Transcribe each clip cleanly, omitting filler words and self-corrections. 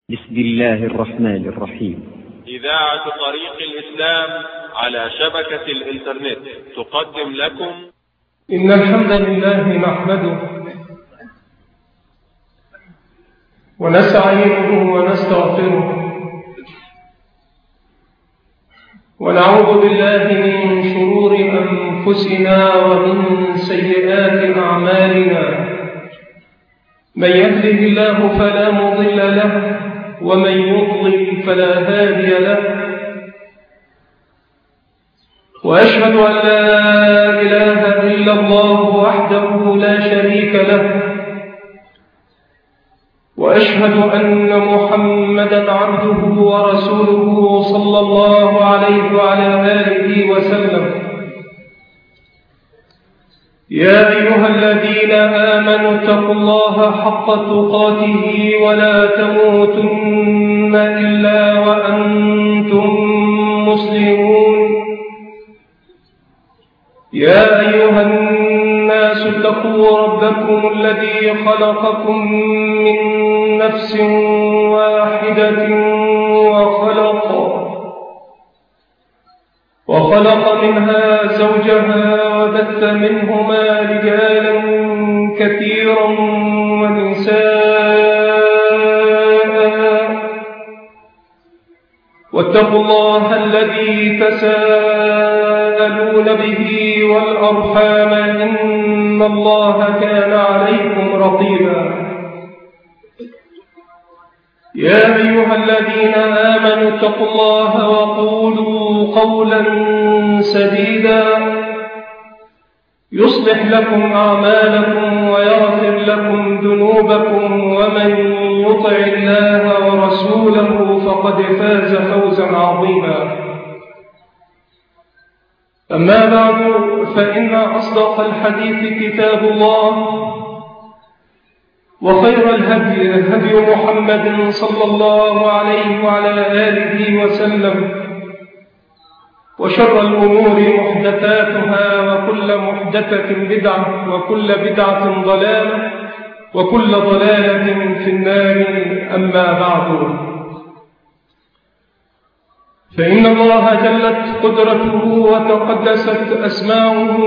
بسم الله الرحمن الرحيم. إذاعة طريق الإسلام على شبكة الإنترنت تقدم لكم إن الحمد لله نحمده ونستعينه ونستغفره ونعوذ بالله من شرور أنفسنا ومن سيئات أعمالنا. من يهده الله فلا مضل له ومن يضلل فلا هادي له، وأشهد أن لا إله إلا الله وحده لا شريك له، وأشهد أن محمدا عبده ورسوله صلى الله عليه وعلى آله وسلم. يا أيها الذين آمنوا اتقوا الله حق تقاته ولا تموتن إلا وأنتم مسلمون. يا أيها الناس اتقوا ربكم الذي خلقكم من نفس واحدة وخلق منها زوجها وبث منهما رجالا كثيرا ونساء، واتقوا الله الذي تساءلون به والأرحام إن الله كان عليكم رقيبا. يا أيها الذين آمنوا اتقوا الله وقولوا قولا سديدا يصلح لكم أعمالكم ويغفر لكم ذنوبكم، ومن يطع الله ورسوله فقد فاز فوزا عظيما. أما بعد، فإن أصدق الحديث كتاب الله، وخير الهدي هدي محمد صلى الله عليه وعلى آله وسلم، وشر الأمور محدثاتها، وكل محدثة بدعة، وكل بدعة ضلالة، وكل ضلالة في النار. أما بعد، فإن الله جلت قدرته وتقدست أسماؤه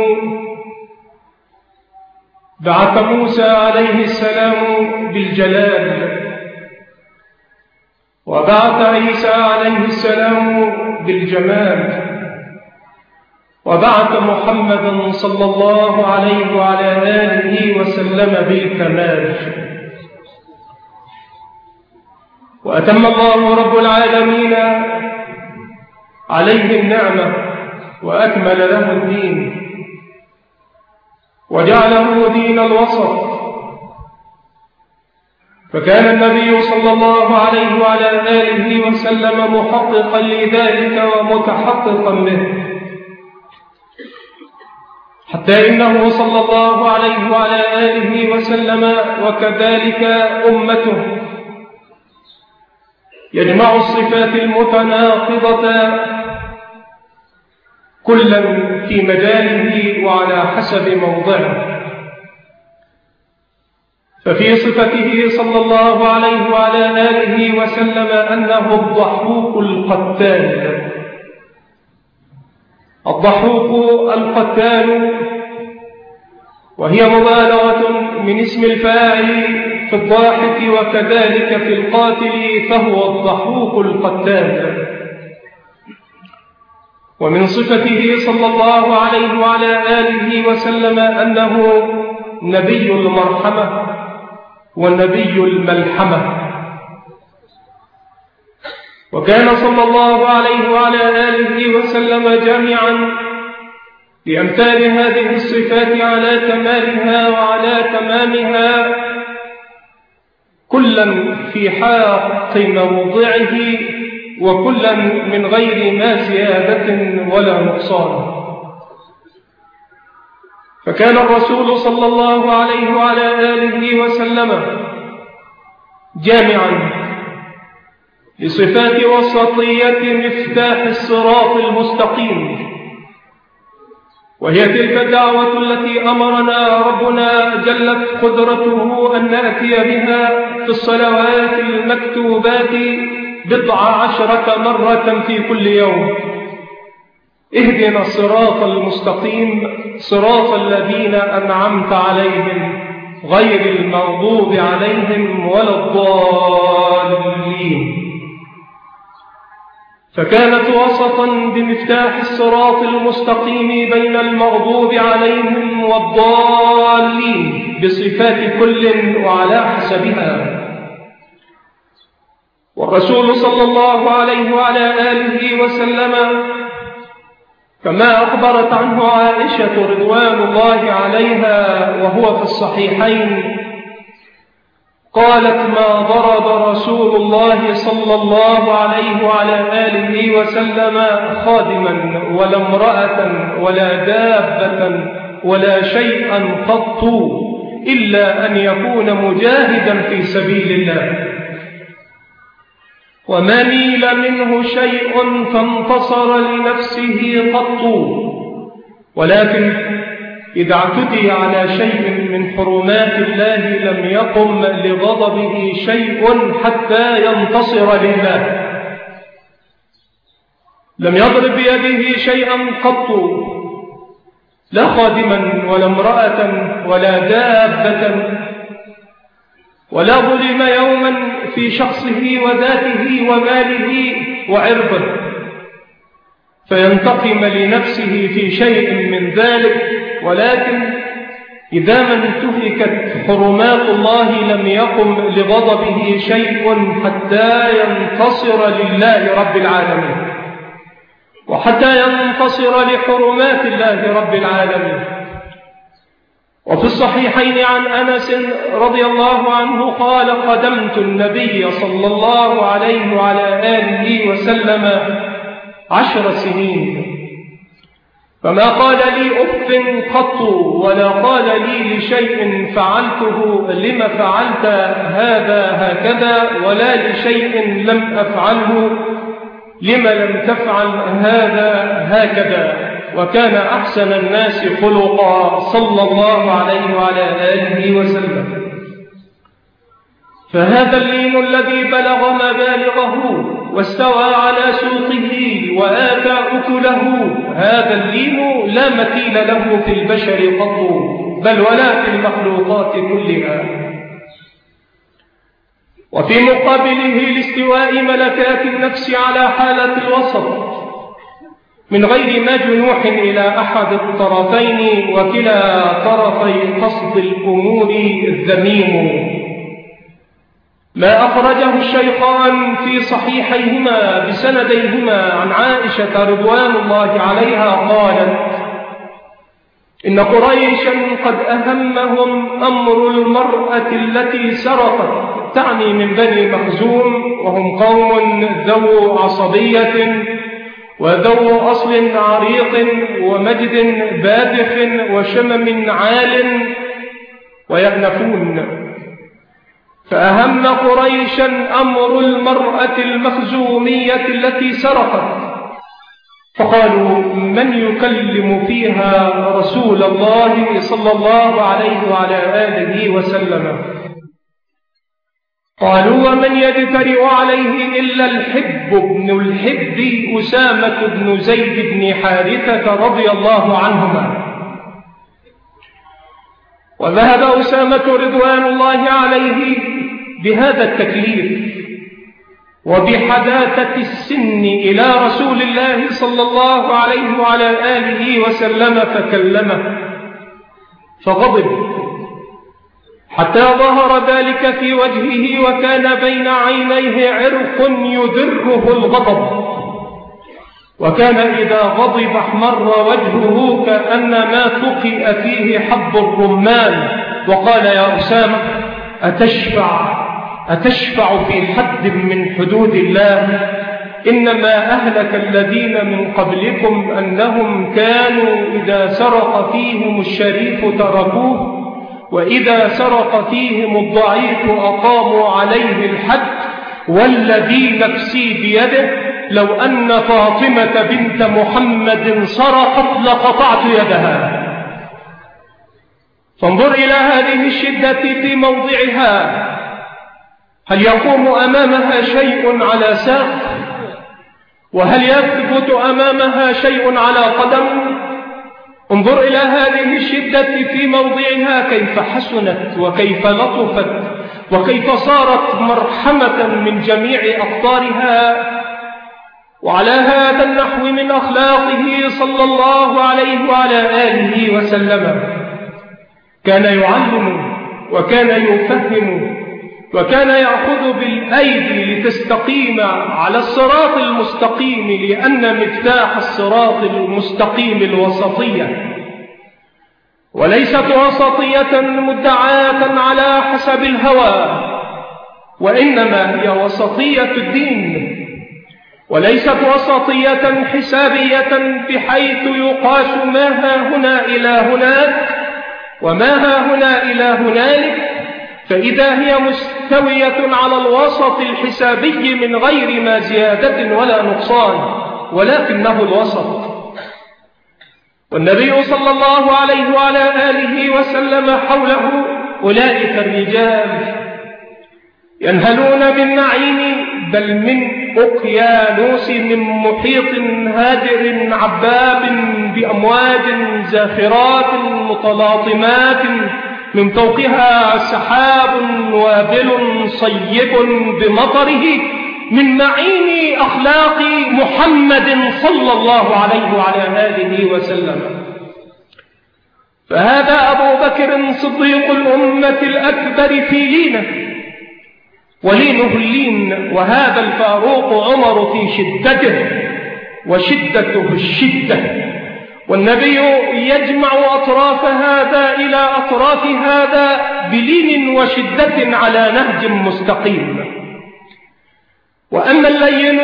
بعث موسى عليه السلام بالجلال، وبعث عيسى عليه السلام بالجمال، وبعث محمدا صلى الله عليه وعلى آله وسلم بالكمال. وأتم الله رب العالمين عليه النعمة وأكمل له الدين، وجعله دين الوسط، فكان النبي صلى الله عليه وعلى آله وسلم محققا لذلك ومتحققا به، حتى إنه صلى الله عليه وعلى آله وسلم وكذلك أمته يجمع الصفات المتناقضة كلا في مجاله وعلى حسب موضعه. ففي صفته صلى الله عليه وعلى آله وسلم أنه الضحوك القتال. الضحوك القتال، وهي مبالغة من اسم الفاعل في الضاحك وكذلك في القاتل، فهو الضحوك القتال. ومن صفته صلى الله عليه وعلى آله وسلم أنه نبي المرحمة والنبي الملحمة. وكان صلى الله عليه وعلى آله وسلم جامعا لأمثال هذه الصفات على كمالها وعلى تمامها، كلا في حق موضعه، وكلا من غير ما زيادة ولا نقصان. فكان الرسول صلى الله عليه وعلى آله وسلم جامعا لصفات وسطية مفتاح الصراط المستقيم، وهي تلك الدعوة التي أمرنا ربنا جلت قدرته أن نأتي بها في الصلوات المكتوبات 12 مرة في كل يوم. اهدنا الصراط المستقيم صراط الذين أنعمت عليهم غير المغضوب عليهم ولا الضالين. فكانت وسطا بمفتاح الصراط المستقيم بين المغضوب عليهم والضالين بصفات كل وعلى حسبها. والرسول صلى الله عليه وعلى آله وسلم كما أخبرت عنه عائشة رضوان الله عليها وهو في الصحيحين قالت: ما ضرب رسول الله صلى الله عليه وعلى آله وسلم خادما ولا امرأة ولا دابة ولا شيئا قط إلا أن يكون مجاهدا في سبيل الله، وما نيل منه شيء فانتصر لنفسه قط، ولكن إذا اعتدي على شيء من حرمات الله لم يقم لغضبه شيء حتى ينتصر لله. لم يضرب بيده شيئا قط، لا خادما ولا امرأة ولا دابة، ولا ظلم يوما في شخصه وذاته وماله وعرضه فينتقم لنفسه في شيء من ذلك، ولكن إذا ما انتهكت حرمات الله لم يقم لغضبه شيء حتى ينتصر لله رب العالمين، وحتى ينتصر لحرمات الله رب العالمين. وفي الصحيحين عن أنس رضي الله عنه قال: قدمت النبي صلى الله عليه وعلى آله وسلم 10 سنين، فما قال لي أف قط ولا قال لي لشيء فعلته لم فعلت هذا هكذا، ولا لشيء لم أفعله لم لم تفعل هذا هكذا، وكان أحسن الناس خلقا صلى الله عليه وعلى آله وسلم. فهذا اللين الذي بلغ مبالغه واستوى على سوقه وآتى أكله، هذا اللين لا مثيل له في البشر قط بل ولا في المخلوقات كلها. وفي مقابله لاستواء ملكات النفس على حالة الوسط من غير ما جنوح إلى أحد الطرفين، وكلا طرفي قصد الأمور الذميم. ما أخرجه الشيخان في صحيحيهما بسنديهما عن عائشة رضوان الله عليها قالت: إن قريشا قد أهمهم أمر المرأة التي سرقت، تعني من بني مخزوم، وهم قوم ذو عصبية وذو أصل عريق ومجد باذخ وشمم عال ويأنفون. فأهم قريشا أمر المرأة المخزومية التي سرقت، فقالوا: من يكلم فيها رسول الله صلى الله عليه وعلى آله وسلم؟ قالوا: ومن يجترئ عليه إلا الحب بن الحب أسامة بن زيد بن حارثة رضي الله عنهما. وذهب أسامة رضوان الله عليه بهذا التكليف وبحداثة السن إلى رسول الله صلى الله عليه وعلى آله وسلم فكلمه، فغضب حتى ظهر ذلك في وجهه، وكان بين عينيه عرق يدره الغضب، وكان إذا غضب احمر وجهه كأنما تقئ فيه حب الرمان، وقال: يا أسامة أتشفع في حد من حدود الله؟ إنما أهلك الذين من قبلكم أنهم كانوا إذا سرق فيهم الشريف تركوه، وإذا سرق فيهم الضعيف أقاموا عليه الحد، والذي نفسي بيده لو أن فاطمة بنت محمد سرقت لقطعت يدها. فانظر إلى هذه الشدة في موضعها، هل يقوم أمامها شيء على ساق؟ وهل يثبت أمامها شيء على قدم؟ انظر إلى هذه الشدة في موضعها، كيف حسنت وكيف لطفت وكيف صارت مرحمة من جميع أقطارها. وعلى هذا النحو من أخلاقه صلى الله عليه وعلى آله وسلم كان يعلم وكان يفهم وكان يأخذ بالأيدي لتستقيم على الصراط المستقيم، لأن مفتاح الصراط المستقيم الوسطية، وليست وسطية مدعاة على حسب الهوى، وإنما هي وسطية الدين، وليست وسطية حسابية بحيث يقاس ما ها هنا إلى هناك وما ها هنا إلى هنالك، فإذا هي مستوية على الوسط الحسابي من غير ما زيادة ولا نقصان، ولكنه الوسط. والنبي صلى الله عليه وعلى آله وسلم حوله أولئك الرجال ينهلون بالنعيم، بل من أقيانوس، من محيط هادر عباب بأمواج زاخرات متلاطمات، من فوقها سحاب وابل صيب بمطره، من معين أخلاق محمد صلى الله عليه وعلى آله وسلم. فهذا أبو بكر صديق الأمة الأكبر في لينه، ولينه اللين، وهذا الفاروق عمر في شدته، وشدته الشدة. والنبي يجمع أطراف هذا إلى أطراف هذا بلين وشدة على نهج مستقيم. وأما اللين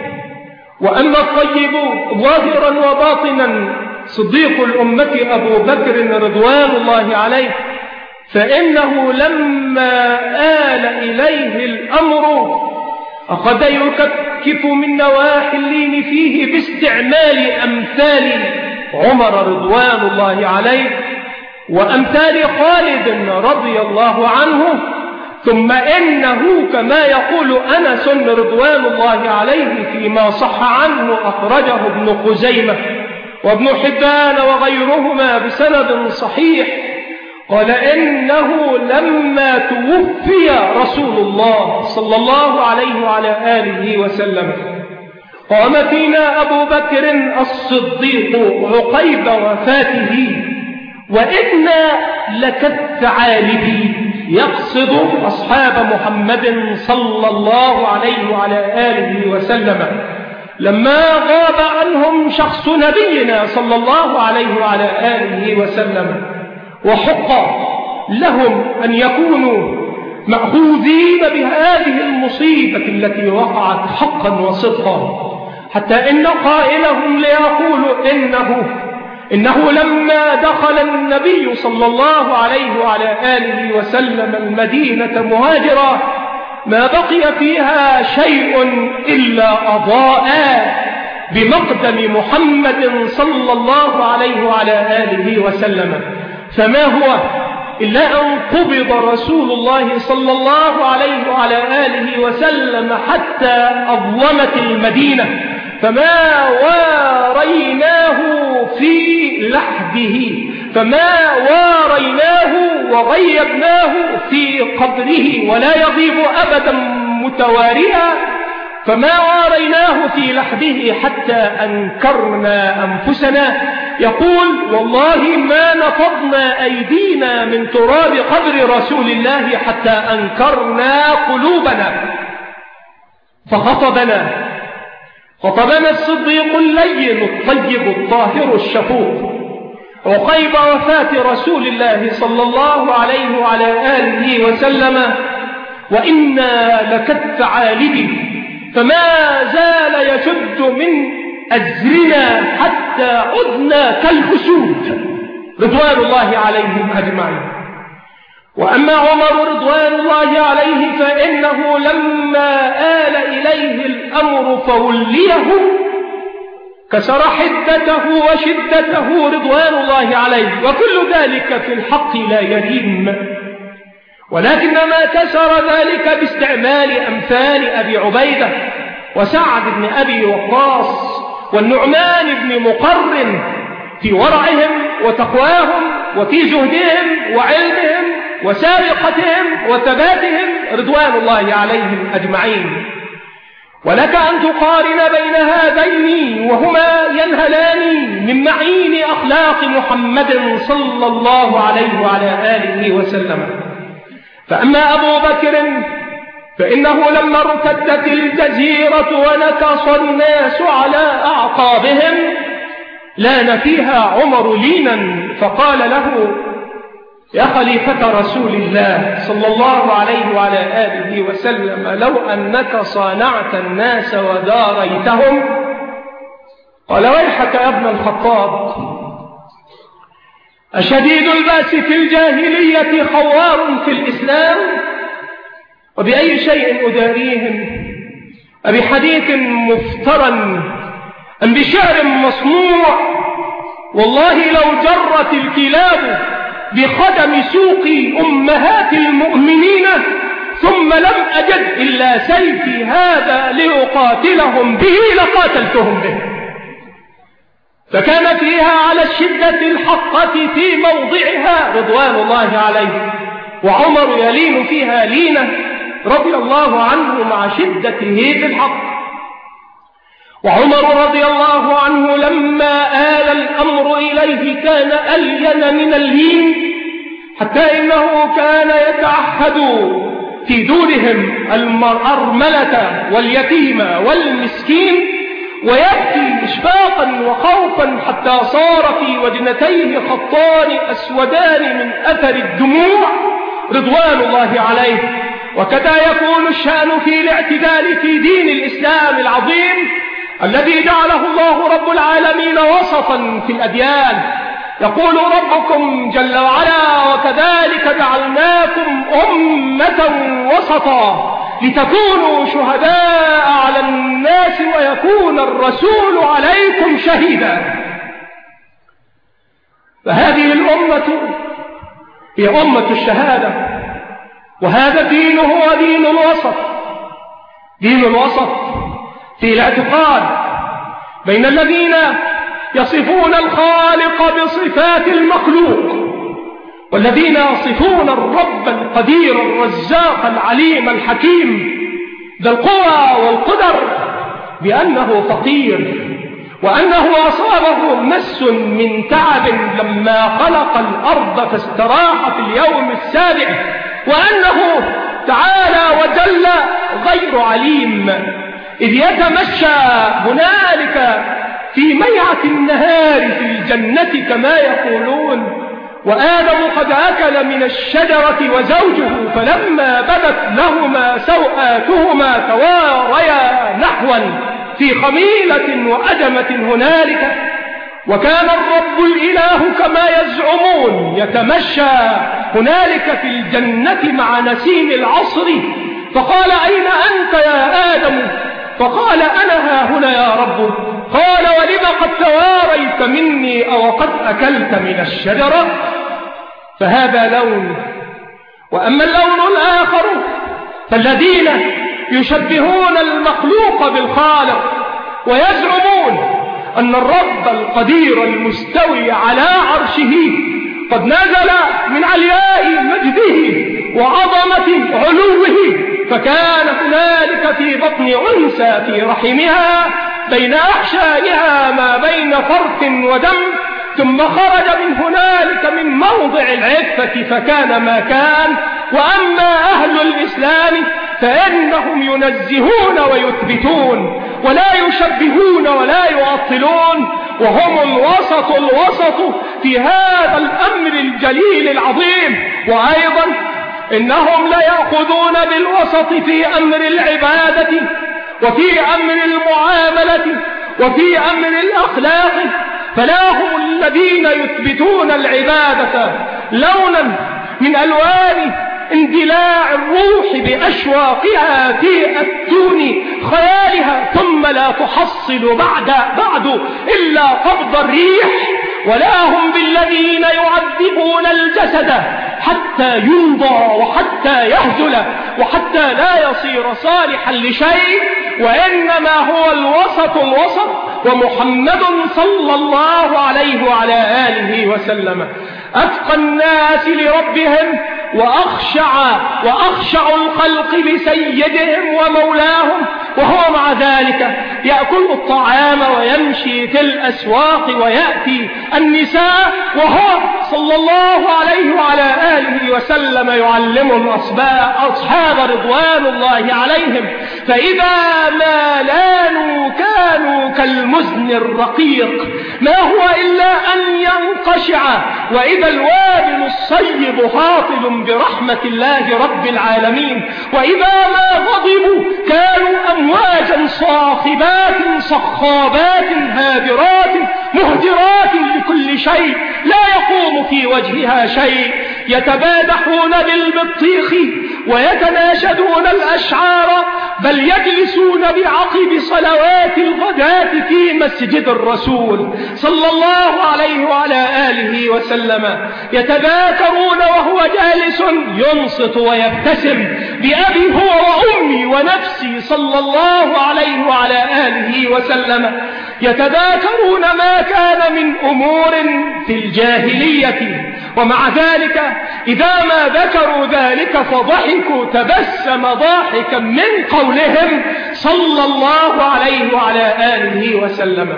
وأما الطيب ظاهرا وباطنا صديق الأمة أبو بكر رضوان الله عليه، فإنه لما آل إليه الأمر أخذ يكفكف من نواحي اللين فيه باستعمال أمثال عمر رضوان الله عليه وأمثال خالد رضي الله عنه. ثم إنه كما يقول أنس رضوان الله عليه فيما صح عنه أخرجه ابن خزيمة وابن حبان وغيرهما بسند صحيح، قال إنه لما توفي رسول الله صلى الله عليه وعلى آله وسلم قام فينا أبو بكر الصديق عقيب وفاته، وإنا لكالثعالب، يقصد أصحاب محمد صلى الله عليه وعلى آله وسلم، لما غاب عنهم شخص نبينا صلى الله عليه وعلى آله وسلم، وحق لهم أن يكونوا مأخوذين بهذه المصيبة التي وقعت حقا وصدقا، حتى إن قائلهم ليقول إنه لما دخل النبي صلى الله عليه وعلى آله وسلم المدينة مهاجرا ما بقي فيها شيء إلا أضاء بمقدم محمد صلى الله عليه وعلى آله وسلم، فما هو إلا أن قبض رسول الله صلى الله عليه وعلى آله وسلم حتى أظلمت المدينة، فما واريناه في لحده، فما واريناه وغيبناه في قبره، ولا يغيب أبدا متوارئا، فما واريناه في لحده حتى أنكرنا أنفسنا. يقول والله ما نفضنا أيدينا من تراب قبر رسول الله حتى أنكرنا قلوبنا. فخطبنا الصديق اللين الطيب الطاهر الشفوق عقيب وفاة رسول الله صلى الله عليه وعلى آله وسلم، وإنا لكالثعالب، فما زال يشد من أزرنا حتى عدنا كالأسود رضوان الله عليهم أجمعين. وأما عمر رضوان الله عليه فإنه لما آل إليه الأمر فوليه كسر حدته وشدته رضوان الله عليه، وكل ذلك في الحق لا يريم، ولكنما كسر ذلك باستعمال أمثال أبي عبيدة وسعد بن أبي وقاص والنعمان بن مقرن في ورعهم وتقواهم وفي زهدهم وعلمهم وسابقتهم وثباتهم رضوان الله عليهم أجمعين. ولك أن تقارن بين هذين وهما ينهلان من معين أخلاق محمد صلى الله عليه وعلى آله وسلم. فأما أبو بكر فإنه لما ارتدت الجزيرة ونكص الناس على أعقابهم لان فيها عمر لينا فقال له: يا خليفة رسول الله صلى الله عليه وعلى آله وسلم، لو أنك صانعت الناس وداريتهم. قال: ويحك يا ابن الخطاب، أشديد البأس في الجاهلية خوار في الإسلام؟ وبأي شيء أداريهم؟ أبحديث مفترى أم بشعر مصنوع؟ والله لو جرت الكلاب بخدم سوق أمهات المؤمنين ثم لم أجد إلا سيفي هذا لأقاتلهم به لقاتلتهم به. فكان فيها على الشدة الحقة في موضعها رضوان الله عليه، وعمر يلين فيها لينة رضي الله عنه مع شدته في الحق. وعمر رضي الله عنه لما آل الأمر إليه كان ألين من اللين، حتى إنه كان يتعهد في دورهم الأرملة واليتيم والمسكين ويبكي إشفاقا وخوفا حتى صار في وجنتيه خطان أسودان من أثر الدموع رضوان الله عليه. وكذا يكون الشأن في الاعتدال في دين الإسلام العظيم الذي جعله الله رب العالمين وسطا في الأديان. يقول ربكم جل وعلا: وكذلك جعلناكم أمة وسطا لتكونوا شهداء على الناس ويكون الرسول عليكم شهيدا. فهذه الأمة هي أمة الشهادة، وهذا الدين هو دين الوسط، دين الوسط في الاعتقاد بين الذين يصفون الخالق بصفات المخلوق والذين يصفون الرب القدير الرزاق العليم الحكيم ذا القوى والقدر بأنه فقير، وأنه أصابه مس من تعب لما خلق الأرض فاستراح في اليوم السابع، وأنه تعالى وجل غير عليم إذ يتمشى هنالك في ميعة النهار في الجنة كما يقولون. وآدم قد أكل من الشجرة وزوجه فلما بدت لهما سوآتهما تواريا نحوا في خميلة وأدمة هنالك. وكان الرب الإله كما يزعمون يتمشى هنالك في الجنة مع نسيم العصر، فقال: أين أنت يا آدم؟ فقال: أنا ها هنا يا رب. قال: ولم قد تواريت مني أو قد أكلت من الشجرة؟ فهذا لون. وأما اللون الآخر فالذين يشبهون المخلوق بالخالق ويزعمون أن الرب القدير المستوي على عرشه قد نزل من علياء مجده وعظمة علوه، فكان هنالك في بطن أنثى في رحمها بين أحشائها ما بين فرث ودم، ثم خرج من هنالك من موضع العفة فكان ما كان. وأما أهل الإسلام فإنهم ينزهون ويثبتون ولا يشبهون ولا يعطلون، وهم الوسط في هذا الأمر الجليل العظيم. وأيضا إنهم ليأخذون بالوسط في أمر العبادة وفي أمر المعاملة وفي أمر الأخلاق، فلا هم الذين يثبتون العبادة لونا من ألوان اندلاع الروح بأشواقها في أتون خيالها ثم ثم لا تحصل بعد إلا قبض الريح، ولا هم بالذين يعذبون الجسد حتى يمضى وحتى يهزل وحتى لا يصير صالحا لشيء، وإنما هو الوسط ومحمد صلى الله عليه وعلى آله وسلم أتقى الناس لربهم وأخشع الخلق بسيدهم ومولاهم، وهو مع ذلك يأكل الطعام ويمشي في الأسواق ويأتي النساء، وهو صلى الله عليه وعلى آله وسلم يعلم أصحاب رضوان الله عليهم، فإذا ما لانوا كانوا كالمزن الرقيق، ما هو إلا أن ينقشع، وإذا الوابل الصيب هاطل برحمة الله رب العالمين، وإذا ما غضبوا كانوا أمواجا صاخبات صخابات هادرات مهدرات لكل شيء لا يقوم في وجهها شيء، يتبادحون بالبطيخ ويتناشدون الأشعار، بل يجلسون بعقب صلوات الغداة في مسجد الرسول صلى الله عليه وعلى آله وسلم، يتذاكرون وهو جالس ينصت ويبتسم بأبي هو وأمي ونفسي صلى الله عليه وعلى آله وسلم، يتذاكرون ما كان من أمور في الجاهلية، ومع ذلك إذا ما ذكروا ذلك فضحكوا تبسم ضاحكا من قولهم صلى الله عليه وعلى آله وسلم.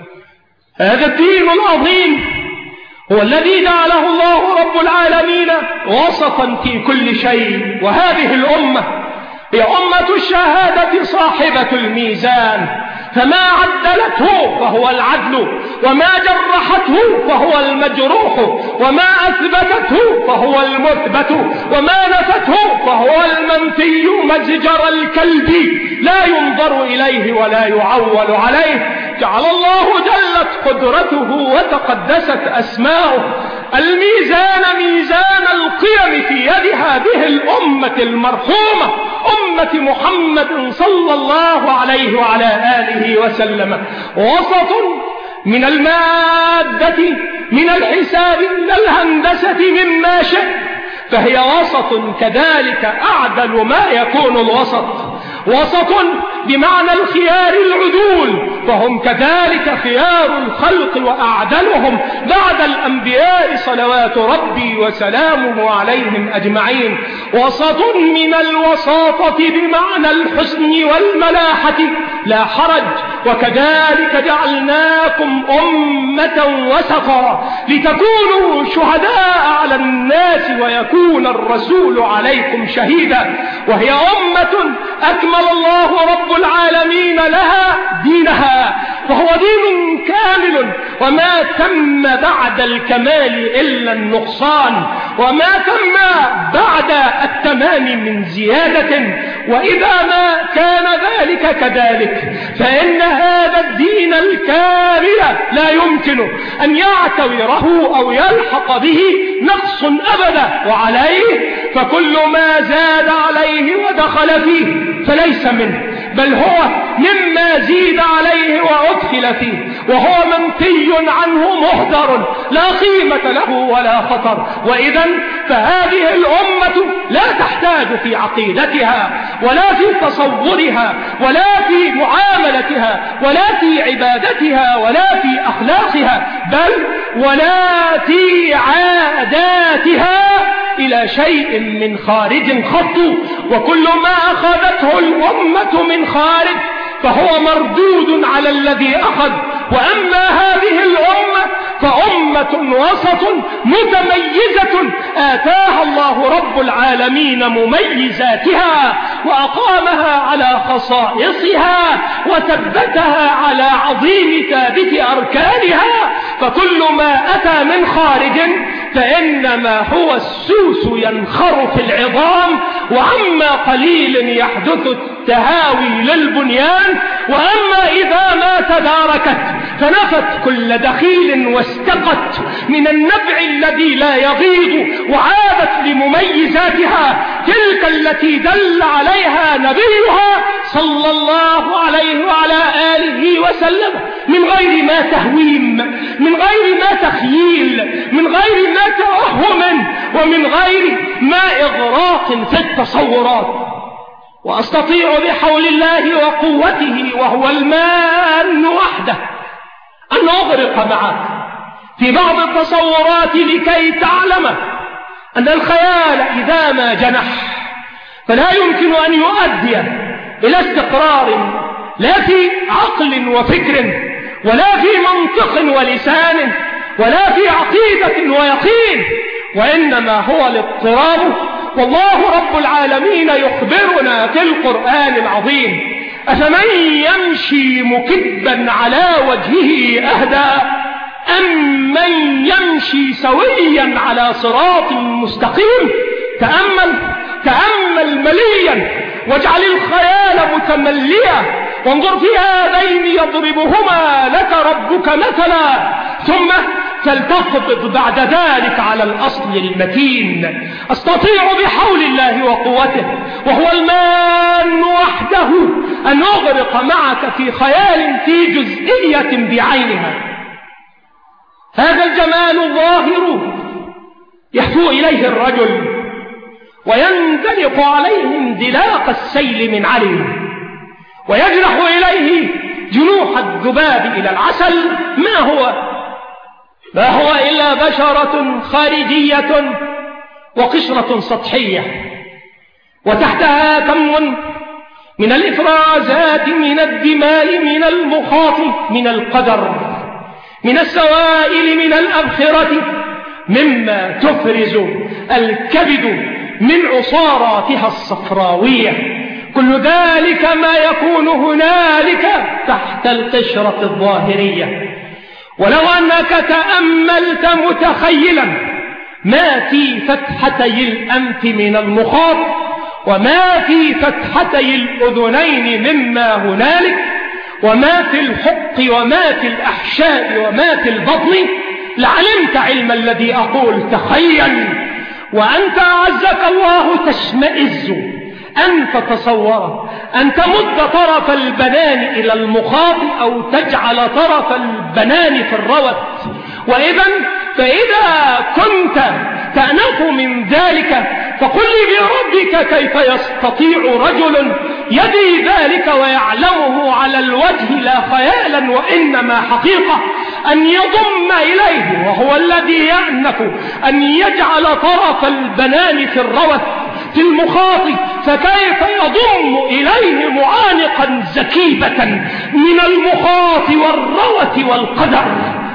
هذا الدين العظيم هو الذي جعله الله رب العالمين وسطا في كل شيء، وهذه الأمة هي أمة الشهادة صاحبة الميزان، فما عدلته فهو العدل، وما جرحته فهو المجروح، وما أثبتته فهو المثبت، وما نفته فهو المنفي مزجر الكلب، لا ينظر إليه ولا يعول عليه. جعل الله جلت قدرته وتقدست أسماؤه الميزان ميزان القيم في يد هذه الأمة المرحومة أمة محمد صلى الله عليه وعلى آله وسلم، وسط من المادة من الحساب إلى الهندسة مما شئ، فهي وسط كذلك أعدل ما يكون الوسط، وسط بمعنى الخيار العدول، فهم كذلك خيار الخلق وأعدلهم بعد الأنبياء صلوات ربي وسلامه عليهم أجمعين، وسط من الوساطة بمعنى الحسن والملاحة لا حرج، وكذلك جعلناكم أمة وسطا لتكونوا شهداء على الناس ويكون الرسول عليكم شهيدا، وهي أمة أكمل الله رب العالمين لها دينها، فهو دين كامل، وما تم بعد الكمال إلا النقصان، وما تم بعد التمام من زيادة، وإذا ما كان ذلك كذلك فإن هذا الدين الكامل لا يمكن أن يعتوره أو يلحق به نقص أبدا، وعليه فكل ما زاد عليه ودخل فيه فليس منه، بل هو مما زيد عليه وأدخل فيه، وهو منفي عنه مهدر لا قيمة له ولا خطر. وإذا فهذه الأمة لا تحتاج في عقيدتها ولا في تصورها ولا في معاملتها ولا في عبادتها ولا في أخلاقها، بل ولا في عاداتها إلى شيء من خارج خط، وكل ما أخذته الأمة من خارج فهو مردود على الذي أخذ. وأما هذه الأمة فأمة وسط متميزة آتاها الله رب العالمين مميزاتها وأقامها على خصائصها وثبتها على عظيم ثابت أركانها، فكل ما أتى من خارج فإنما هو السوس ينخر في العظام، وعما قليل يحدث التهاوي للبنيان، وأما إذا ما تداركت فنفت كل دخيل واستقت من النبع الذي لا يغيض، وعادت لمميزاتها تلك التي دل عليها نبيها صلى الله عليه وعلى وسلم من غير ما تهويم، من غير ما تخييل، من غير ما توهم، ومن غير ما إغراق في التصورات. وأستطيع بحول الله وقوته وهو المان وحده أن أغرق معك في بعض التصورات لكي تعلم أن الخيال إذا ما جنح فلا يمكن أن يؤدي إلى استقرار لا في عقل وفكر، ولا في منطق ولسان، ولا في عقيدة ويقين، وإنما هو الاضطراب. والله رب العالمين يخبرنا في القرآن العظيم: أفمن يمشي مكبا على وجهه أهدى أم من يمشي سويا على صراط مستقيم. تأمل مليا واجعل الخيال متمليا، وانظر في هذين يضربهما لك ربك مثلا، ثم فلتقبض بعد ذلك على الأصل المتين. أستطيع بحول الله وقوته وهو المان وحده أن أغرق معك في خيال في جزئية بعينها. هذا الجمال الظاهر يهفو إليه الرجل ويندلق عليه اندلاق السيل من علم، ويجرح إليه جنوح الذباب إلى العسل. ما هو إلا بشرة خارجية وقشرة سطحية، وتحتها كم من الإفرازات، من الدماء، من المخاط، من القدر، من السوائل، من الأبخرة، مما تفرز الكبد من عصاراتها الصفراوية. كل ذلك ما يكون هنالك تحت القشرة الظاهرية. ولو أنك تأملت متخيلا ما في فتحتي الأنف من المخاط، وما في فتحتي الأذنين مما هنالك، وما في الحق، وما في الأحشاء، وما في البطن، لعلمت علم الذي أقول. تخيل وأنت أعزك الله تشمئز أن تتصور أن تمد طرف البنان إلى المخاط، أو تجعل طرف البنان في الروث. فإذا كنت تأنف من ذلك فقل لي بربك كيف يستطيع رجل يدي ذلك ويعلمه على الوجه لا خيالا وإنما حقيقة أن يضم إليه، وهو الذي يأنف أن يجعل طرف البنان في الروث في المخاط، فكيف يضم إليه معانقا زكيبة من المخاط والروث والقدر.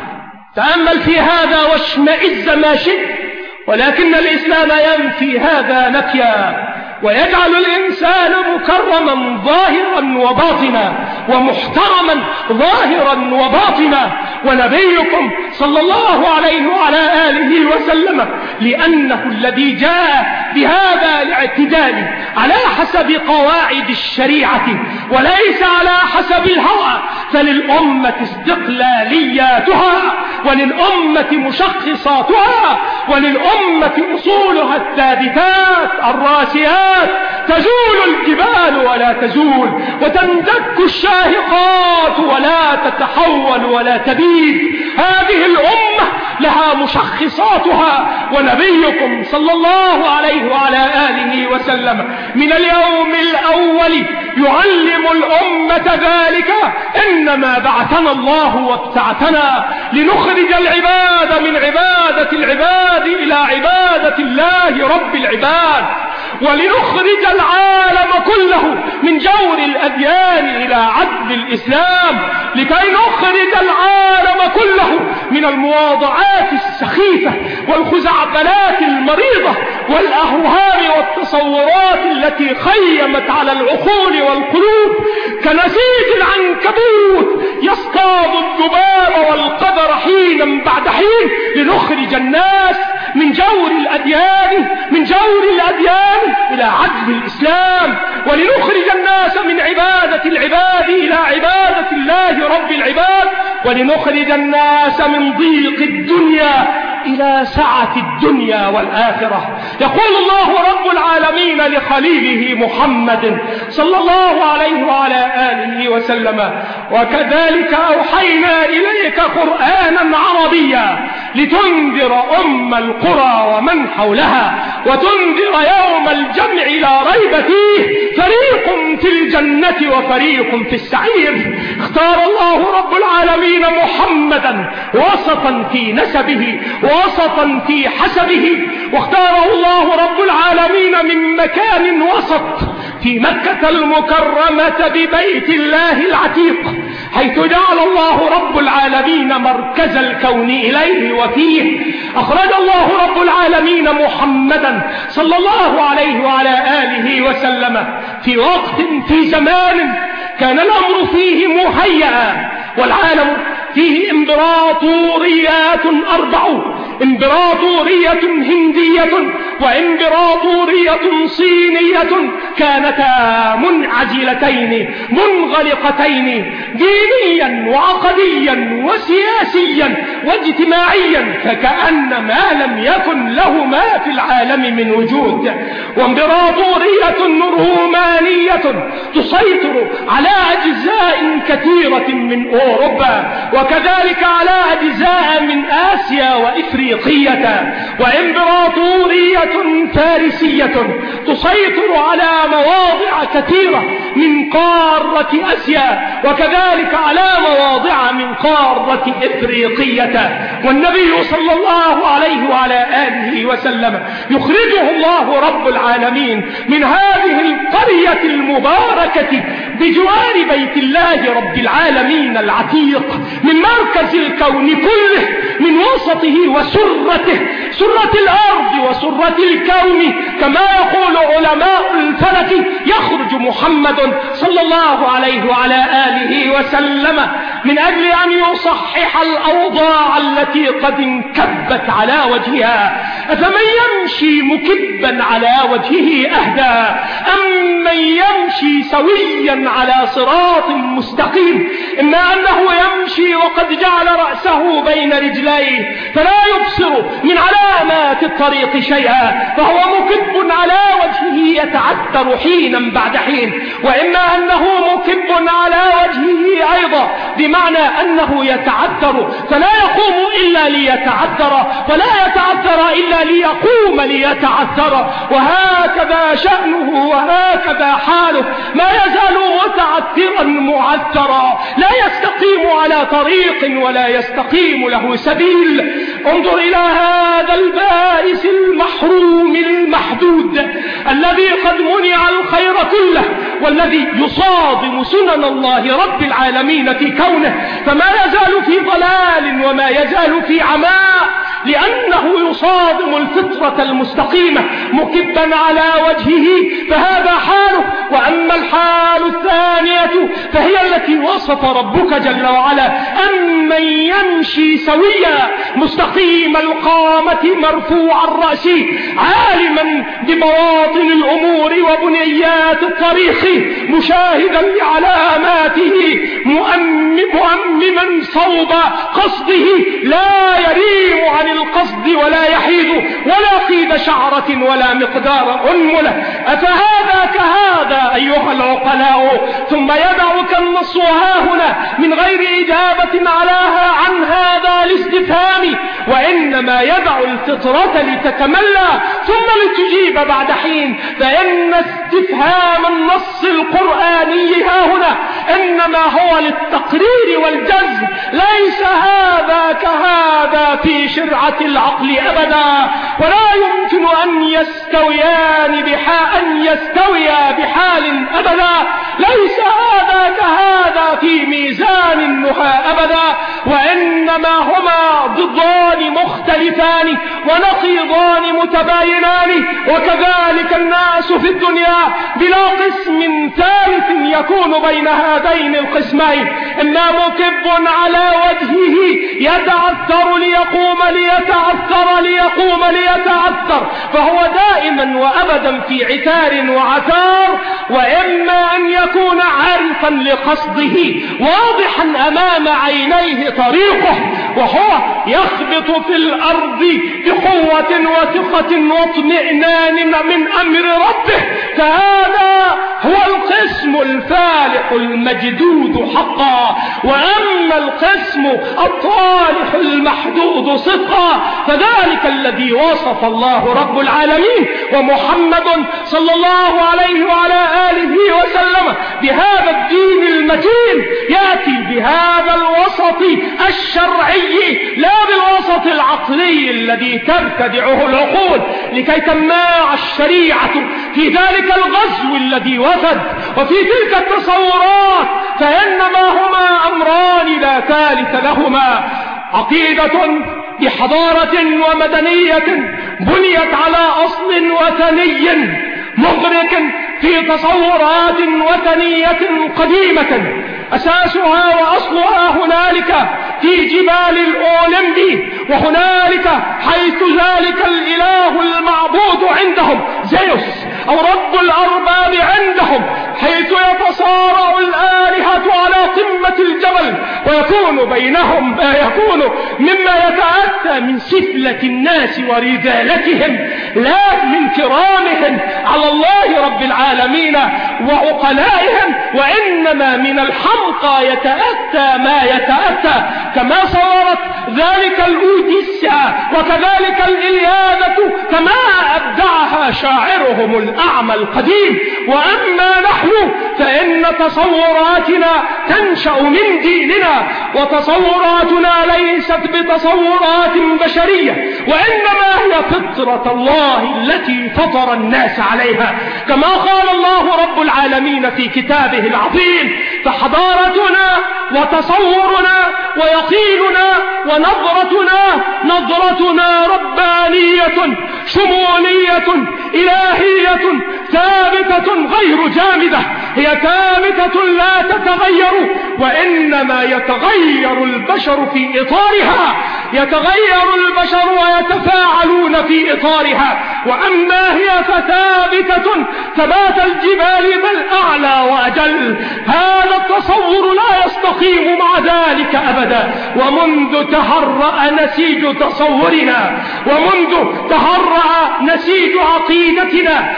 تأمل في هذا واشمئز ما شئت، ولكن الإسلام ينفي هذا نفيا، ويجعل الإنسان مكرما ظاهرا وباطنا، ومحترما ظاهرا وباطنا. ونبيكم صلى الله عليه وعلى آله وسلم لأنه الذي جاء بهذا الاعتدال على حسب قواعد الشريعة وليس على حسب الهوى، فللأمة استقلالياتها، وللأمة مشخصاتها، وللأمة أصولها الثابتات الراسيات. تزول الجبال ولا تزول، وتندك الشاهقات ولا تتحول ولا تبيد. هذه الأمة لها مشخصاتها، ونبيكم صلى الله عليه وعلى آله وسلم من اليوم الأول يعلم الأمة ذلك. إنما بعثنا الله وابتعثنا لنخرج العباد من عبادة العباد إلى عبادة الله رب العباد، ولنخرج العالم كله من جور الأديان إلى عدل الإسلام، لكي نخرج العالم كله من المواضعات السخيفة والخزعبلات المريضة والأهوام والتصورات التي خيمت على العقول والقلوب كنسيج العنكبوت يصطاد الذباب والقدر حينا بعد حين، لنخرج الناس من جور الأديان إلى عدل الإسلام، ولنخرج الناس من عبادة العباد إلى عبادة الله رب العباد، ولنخرج الناس من ضيق الدنيا إلى سعة الدنيا والآخرة. يقول الله رب العالمين لخليله محمد صلى الله عليه وعلى آله وسلم: وكذلك أوحينا إليك قرآنا عربيا لتنذر أم القرى ومن حولها وتنذر يوم الجمع لا ريب فيه فريق في الجنة وفريق في السعير. اختار الله رب العالمين محمدا وسطا في نسبه وسطا في حسبه، واختاره الله رب العالمين من مكان وسط في مكة المكرمة ببيت الله العتيق، حيث جعل الله رب العالمين مركز الكون إليه وفيه. أخرج الله رب العالمين محمدا صلى الله عليه وعلى آله وسلم في وقت في زمان كان الأمر فيه مهيئا، والعالم فيه إمبراطوريات 4: إمبراطورية هندية وإمبراطورية صينية، كانتا منعزلتين منغلقتين دينيا وعقديا وسياسيا واجتماعيا، فكأن ما لم يكن لهما في العالم من وجود. وإمبراطورية رومانية تسيطر على أجزاء كثيرة من أوروبا، وكذلك على أجزاء من آسيا وإفريقية. وإمبراطورية فارسية تسيطر على مواضع كثيرة من قارة آسيا، وكذلك على مواضع من قارة إفريقية. والنبي صلى الله عليه وعلى آله وسلم يخرجه الله رب العالمين من هذه القرية المباركة بجوار بيت الله رب العالمين العتيق، من مركز الكون كله، من وسطه وسرته، سرة الأرض وسرة الكون، كما يقول علماء الفلك. يخرج محمد صلى الله عليه وعلى آله وسلم من أجل أن يصحح الأوضاع التي قد انكبت على وجهها. أفمن يمشي مكبا على وجهه أهدى أم من يمشي سويا على صراط مستقيم؟ إما أنه يمشي وقد جعل رأسه بين رجليه فلا يبصر من علامات الطريق شيئا، فهو مكب على وجهه يتعثر حينا بعد حين. وإما أنه مكب على وجهه أيضا، بمعنى أنه يتعثر فلا يقوم إلا ليتعثر، ولا يتعثر إلا ليقوم ليتعثر، وهكذا شأنه وهكذا حاله، ما يزال متعثرا معثرا، لا يستقيم على طريق ولا يستقيم له سبيل. انظر إلى هذا البائس المحروم المحدود الذي قد منع الخير كله، والذي يصادم سنن الله رب العالمين في كونه، فما يزال في ضلال وما يزال في عماء، لأنه يصادم الفطرة المستقيمة مكبا على وجهه، فهذا حاله. وأما الحال الثانية فهي التي وصف ربك جل وعلا: أمن يمشي سويا مستقيم القامة مرفوع الرأس عالما بمواطن الأمور وبنيات الطريق مشاهدا لعلاماته مؤمما صوب قصده، لا يريم عن القصد ولا يحيد ولا قيد شعرة ولا مقدار أنملة. أفهذا كهذا أيها العقلاء؟ ثم يدعك النص هاهنا من غير إجابة عن هذا الاستفهام، وإنما يدع الفطرة لتتملى ثم لتجيب بعد حين، فإن استفهام النص القرآني هاهنا إنما هو للتقرير والجزم، ليس هذا كهذا في شرعة العقل أبدا، ولا يمكن أن يستويا بحال أبدا، ليس هذا كهذا في ميزان النهى أبدا، وإنما هما ضدان مختلفان ونقيضان متباينان. وكذلك الناس في الدنيا بلا قسم ثالث يكون بين هذين القسمين، إما مكب على وجهه يتعثر ليقوم ليتعثر فهو دائما وأبدا في عثار وعثار، وإما أن يكون عارفا لقصده واضحا أمام عينيه طريقه، وهو يخبط في الأرض بقوة وثقة واطمئنان من أمر ربه، فهذا هو القسم الفالح المجدود حقا. وأما القسم الطالح المحدود صدقا فذلك الذي وصف الله رب العالمين ومحمد صلى الله عليه وعلى آله وسلم بهذا الدين المتين، يأتي بهذا الوسط الشرعي لا بالوسط العقلي الذي تبتدعه العقول لكي تماع الشريعة في ذلك الغزو الذي وفد وفي تلك التصورات، فإنما هما أمران لا ثالث لهما: عقيدة بحضارة ومدنية بنيت على أصل وثني مغرق في تصورات وثنية قديمة أساسها وأصلها هنالك في جبال الأولمبي، وهنالك حيث ذلك الإله المعبود عندهم زيوس أو رب الأرباب عندهم، حيث يتصارع الآلهة على قمة الجبل ويكون بينهم ما يكون مما يتأتى من سفلة الناس ورذالتهم لا من كرامهم على الله رب العالمين وعقلائهم، وإنما من الحمقى يتأتى ما يتأتى، كما صورت ذلك الأوديسيا وكذلك الإلياذة كما أبدعها شاعرهم الأعمى القديم. وأما نحن فإن تصوراتنا تنشأ من ديننا، وتصوراتنا ليست بتصورات بشرية وإنما هي فطرة الله التي فطر الناس عليها، كما قال الله رب العالمين في كتابه العظيم: فحضارتنا وتصورنا ويقيننا ونظرتنا ربانية شمولية إلهية ثابتة غير جامدة، هي ثابتة لا تتغير، وإنما يتغير البشر في إطارها، يتغير البشر ويتفاعلون في إطارها. وأما هي فثابتة ثبات الجبال بل أعلى وأجل. هذا التصور لا يستقيم مع ذلك أبدا. ومنذ تهرأ نسيج تصورنا، ومنذ تهرأ نسيج عقيدتنا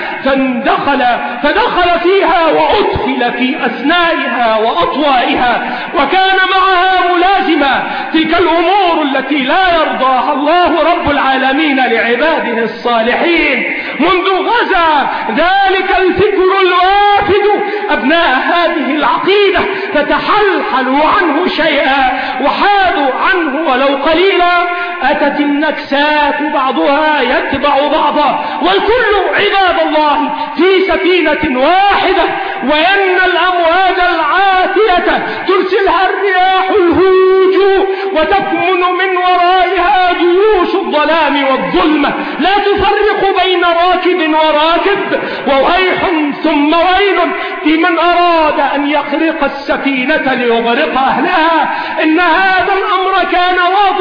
فدخل فيها وأدخل في أثنائها وأطوائها، وكان معها ملازمة تلك الأمور التي لا يرضاها الله رب العالمين لعباده الصالحين. منذ غزا ذلك الفكر الوافد أبناء هذه العقيدة فتحلحلوا عنه شيئا وحادوا عنه ولو قليلا، أتت النكسات بعضها يتبع بعضا، والكل عباد الله في سفينة واحدة، وإن الأمواج العاتية ترسلها الرياح الهوج وتكمن من ورائها جيوش الظلام والظلمة لا تفرق بين راكب وراكب، وويح ثم ويل لمن أراد أن يخرق السفينة ليغرق أهلها. إن هذا الأمر كان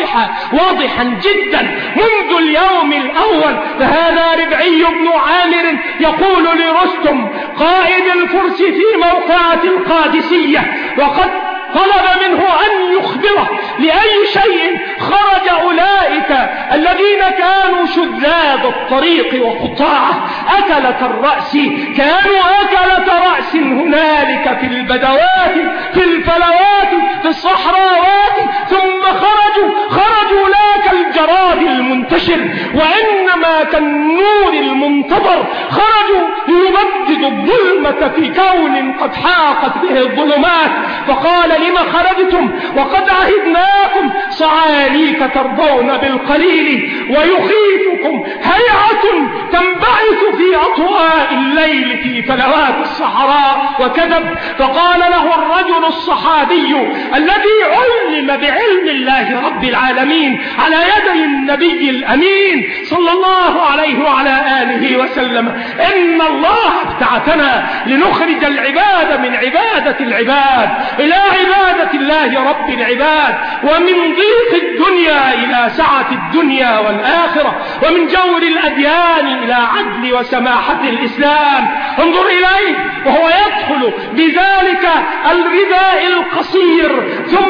واضحا جدا منذ اليوم الأول. فهذا ربعي بن عامر يقول لرستم قائد الفرس في موقعة القادسية، وقد طلب منه أن يخبره لأي شيء خرج أولئك الذين كانوا شذاذ الطريق وقطاعه أكلة الرأس، كانوا أكلة رأس هنالك في البدوات في الفلوات في الصحراوات، ثم خرجوا لا كالجراد المنتشر وإنما كالنور المنتظر، خرجوا ليبددوا الظلمة في كون قد حاقت به الظلمات. فقال لما خرجتم وقد عهدناكم صعاليك ترضون بالقليل ويخيفكم هيعة تنبعث في أطواء الليل في فلوات الصحراء وكذب. فقال له الرجل الصحابي الذي علم بعلم الله رب العالمين على يدي النبي الأمين صلى الله عليه وعلى آله وسلم: إن الله ابتعثنا لنخرج العباد من عبادة العباد إلى عبادة الله رب العباد، ومن ضيق الدنيا إلى سعة الدنيا والآخرة، ومن جور الأديان إلى عدل وسماحة الإسلام. انظر إليه وهو يدخل بذلك الرداء القصير ثم لم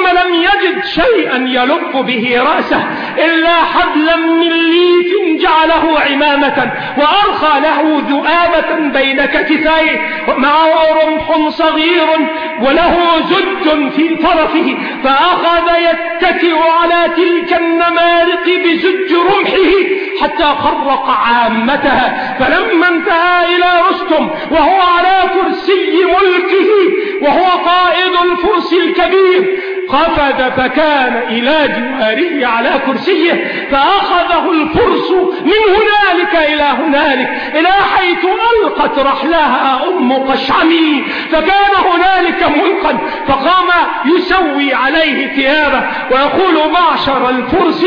يجد شيئا يلف به رأسه إلا حبلا من ليف جعله عمامة وأرخى له ذؤابة بين كتفيه، معه رمح صغير وله زج في طرفه، فأخذ يتكئ على تلك النمارق بزج رمحه حتى خرق عامتها. فلما انتهى إلى رستم وهو على كرسي ملكه وهو قائد الفرس الكبير، قفز فكان إلى جواره على كرسيه، فأخذه الفرس من هنالك إلى هنالك إلى حيث ألقت رحلها أم قشعمي، فكان هنالك ملقا، فقام يسوي عليه ثيابه ويقول: معشر الفرس،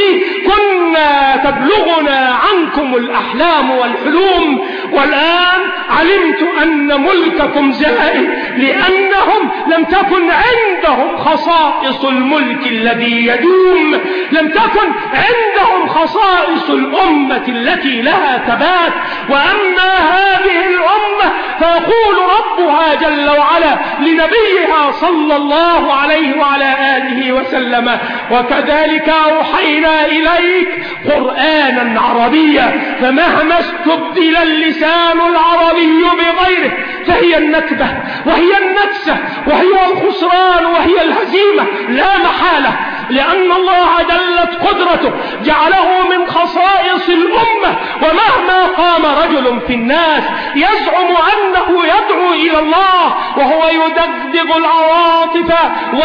كنا تبلغنا عنكم الأحلام والحلوم، والآن علمت أن ملككم زائل، لأنهم لم تكن عندهم خصائص الملك الذي يدوم، لم تكن عندهم خصائص الأمة التي لها ثبات. وأما هذه الأمة فيقول ربها جل وعلا لنبيها صلى الله عليه وعلى آله وسلم: وكذلك أوحينا إليك قرآنا عربيا، فمهما استبدل اللسان العربي بغيره فهي النكبة وهي النكسة وهي الخسران وهي الهزيمة لا محالة، لأن الله دلت قدرته جعله من خصائص الأمة. ومهما قام رجل في الناس يزعم أنه يدعو إلى الله وهو يدغدغ العواطف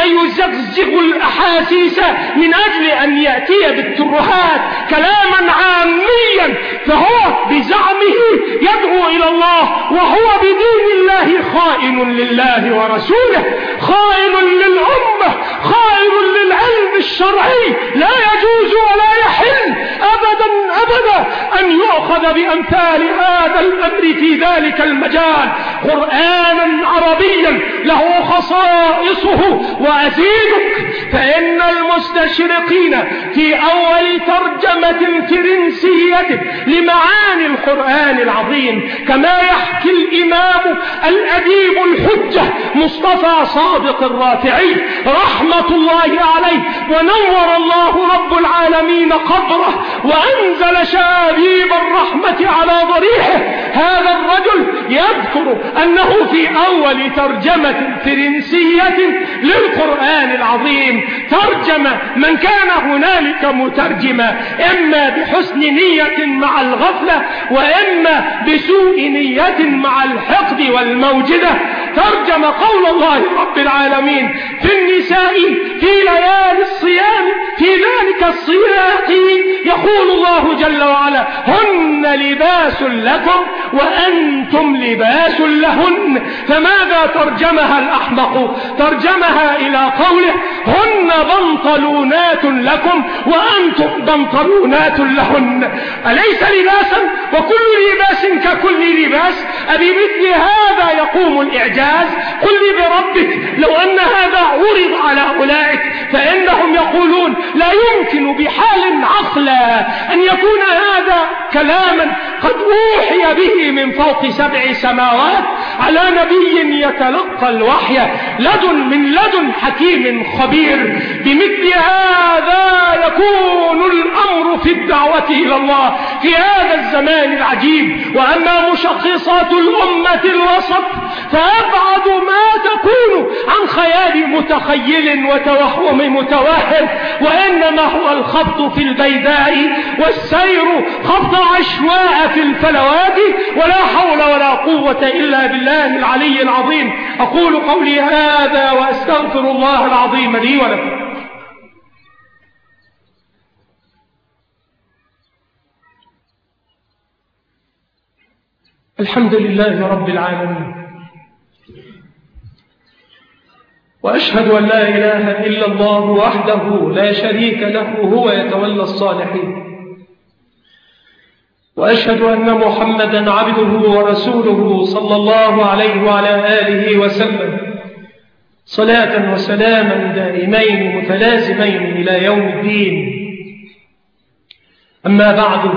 ويزغزغ الأحاسيس من أجل أن يأتي بالترهات كلاما عاميا، فهو بزعمه يدعو إلى الله وهو بدين الله خائن لله ورسوله، خائن للأمة، خائن للعلم الشرعي. لا يجوز ولا يحل أبدا أبدا أن يؤخذ بأمثال هذا الأمر في ذلك المجال. قرآنا عربيا له خصائصه. وأزيدك فإن المستشرقين في أول ترجمة فرنسية لمعاني القرآن العظيم، كما يحكي الإمام الأديب الحجة مصطفى صادق الرافعي رحمة الله عليه ونور الله رب العالمين قبره وأنزل شابيب الرحمة على ضريحه، هذا الرجل يذكر أنه في أول ترجمة فرنسية للقرآن العظيم ترجم من كان هنالك مترجما إما بحسن نية مع الغفلة وإما بسوء نية مع الحقد والموجدة. ترجم قول الله رب العالمين في النساء في ليالي الصيام في ذلك السياق يقول الله جل وعلا: هن لباس لكم وأنتم لباس لهن. فماذا ترجمها الأحمق؟ ترجمها إلى قوله: هن بنطلونات لكم وأنتم بنطلونات لهن. أليس لباسا؟ وكل لباس ككل لباس. أبمثل هذا يقوم الإعجاز؟ قل لي بربك لو أن هذا عرض على أولئك فإنهم يقولون لا يمكن بحال عقلا أن يكون هذا كلاما قد أوحي به من فوق 7 سماوات على نبي يتلقى الوحي من لدن حكيم خبير. بمثل هذا يكون الأمر في الدعوة إلى الله في هذا الزمان العجيب. وأما مشخصات الأمة الوسط فأبعد ما تكون عن خيال متخيل وتوهم متوهم، وإنما هو الخبط في البيداء والسير خبط عشواء في الفلوات، ولا حول ولا قوة إلا بالله العلي العظيم. أقول قولي هذا وأستغفر الله العظيم لي ولكم. الحمد لله رب العالمين، وأشهد أن لا إله إلا الله وحده لا شريك له هو يتولى الصالحين، وأشهد أن محمدا عبده ورسوله صلى الله عليه وعلى آله وسلم صلاة وسلاما دائمين متلازمين إلى يوم الدين. أما بعد،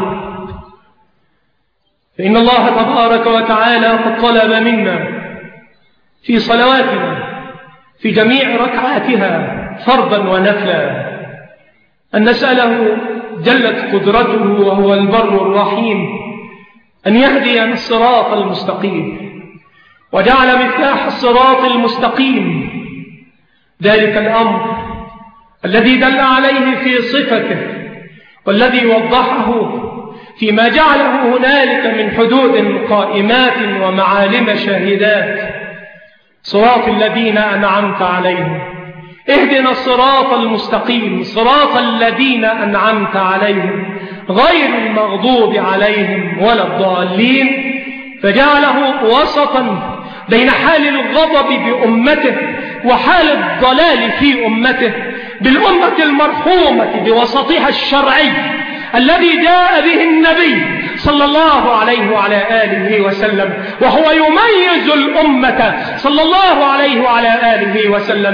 فإن الله تبارك وتعالى قد طلب منا في صلواتنا في جميع ركعاتها فرضا ونفلا، أن نسأله جلت قدرته وهو البر الرحيم أن يهدينا الصراط المستقيم، وجعل مفتاح الصراط المستقيم ذلك الأمر الذي دل عليه في صفته، والذي وضحه فيما جعله هنالك من حدود قائمات ومعالم شاهدات: صراط الذين أنعمت عليهم. اهدنا الصراط المستقيم صراط الذين أنعمت عليهم غير المغضوب عليهم ولا الضالين، فجعله وسطا بين حال الغضب بأمته وحال الضلال في أمته، بالأمة المرحومة بوسطها الشرعي الذي جاء به النبي صلى الله عليه وعلى آله وسلم، وهو يميز الأمة صلى الله عليه وعلى آله وسلم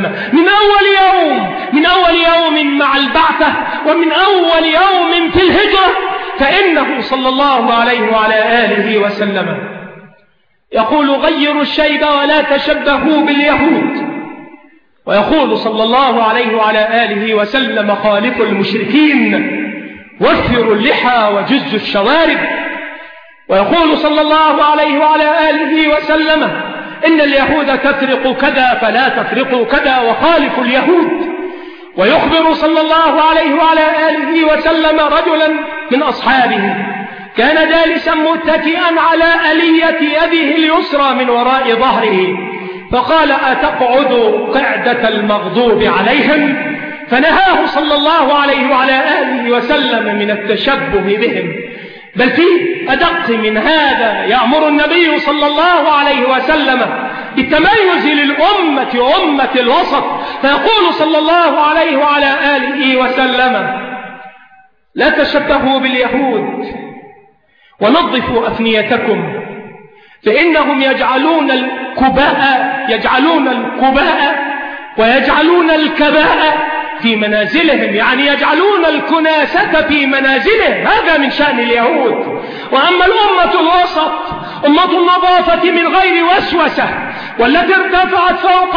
من أول يوم مع البعثة، ومن أول يوم في الهجرة، فإنه صلى الله عليه وعلى آله وسلم يقول: غيروا الشيب ولا تشبهوا باليهود. ويقول صلى الله عليه وعلى آله وسلم: خالفوا المشركين وفروا اللحى وجزوا الشوارب. ويقول صلى الله عليه وعلى آله وسلم: إن اليهود تفرق كذا فلا تفرقوا كذا وخالفوا اليهود. ويخبر صلى الله عليه وعلى آله وسلم رجلا من أصحابه كان جالسا متكئا على ألية يده اليسرى من وراء ظهره، فقال: أتقعد قعدة المغضوب عليهم؟ فنهاه صلى الله عليه وعلى آله وسلم من التشبه بهم، بل في أدق من هذا يأمر النبي صلى الله عليه وسلم بالتميز للأمة أمة الوسط، فيقول صلى الله عليه وعلى آله وسلم: لا تشبهوا باليهود ونظفوا أفنيتكم، فإنهم يجعلون الكباء ويجعلون الكباء في منازلهم، يعني يجعلون الكناسة في منازلهم، هذا من شأن اليهود. وأما الأمة الوسط أمة النظافة من غير وسوسة، والتي ارتفعت فوق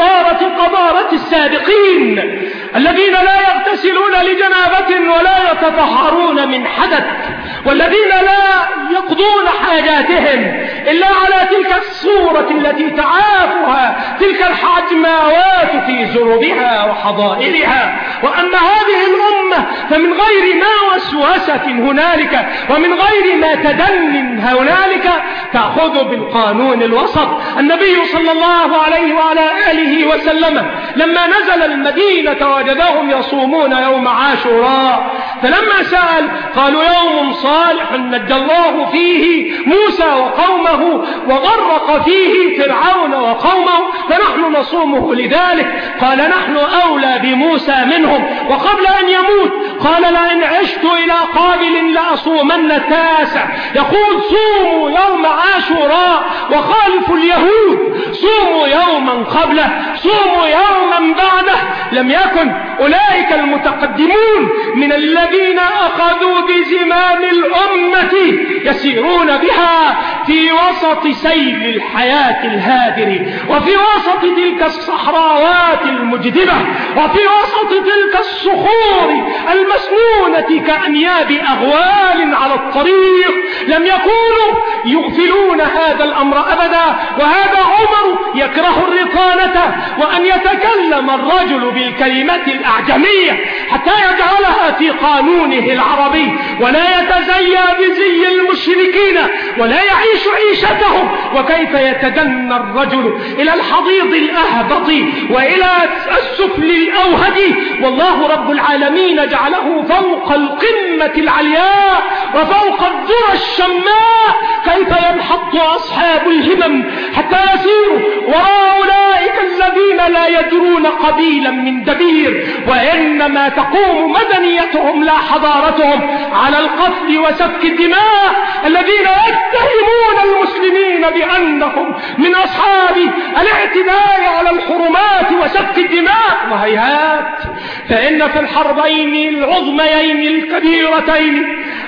قذارة السابقين الذين لا يغتسلون لجنابة ولا يتطهرون من حدث، والذين لا يقضون حاجاتهم إلا على تلك الصورة التي تعافها تلك الحجماوات في زربها وحضائرها. وأما هذه الأمة فمن غير ما وسوسة هنالك ومن غير ما تدن هنالك تأخذ بالقانون الوسط. النبي صلى الله عليه وعلى آله وسلم لما نزل المدينة وجدهم يصومون يوم عاشوراء، فلما سأل قالوا: يوم صالح نجى الله فيه موسى وقومه وغرق فيه فرعون وقومه، فنحن نصومه لذلك. قال: نحن أولى بموسى منهم. وقبل أن يموت قال: لئن عشت إلى قابل لأصومن التاسع. يقول: صوموا يوم عاشوراء وخالفوا اليهود، صوموا يوما قبله، صوموا يوما بعده. لم يكن أولئك المتقدمون من الذين أخذوا بزمام الأمة يسيرون بها في وسط سيل الحياة الهادر، وفي وسط تلك الصحراوات المجدبة، وفي وسط تلك الصخور المسنونة كأنياب أغوال على الطريق. لم يكونوا يغفلون هذا الأمر أبدا. وهذا عمر يكره الرقانة، وأن يتكلم الرجل بالكلمة الأعجمية حتى يجعلها في قانونه العربي، ولا يتزيى بزي المشركين ولا يعيش عيشتهم. وكيف يتدنى الرجل إلى الحضيض الأهبط وإلى السفل الأوهد، والله رب العالمين جعله فوق القمة العلياء وفوق الذرى الشماء. كيف ينحط أصحاب الهمم حتى يسيروا وراء أولئك الذين لا يدرون قبيلا من دبير، وإنما تقوم مدنيتهم لا حضارتهم على القتل وسفك الدماء، الذين يتهمون المسلمين بأنهم من أصحاب الاعتداء على الحرمات وسفك الدماء. وهيهات، فإن في الحربين العظميين الكبيرتين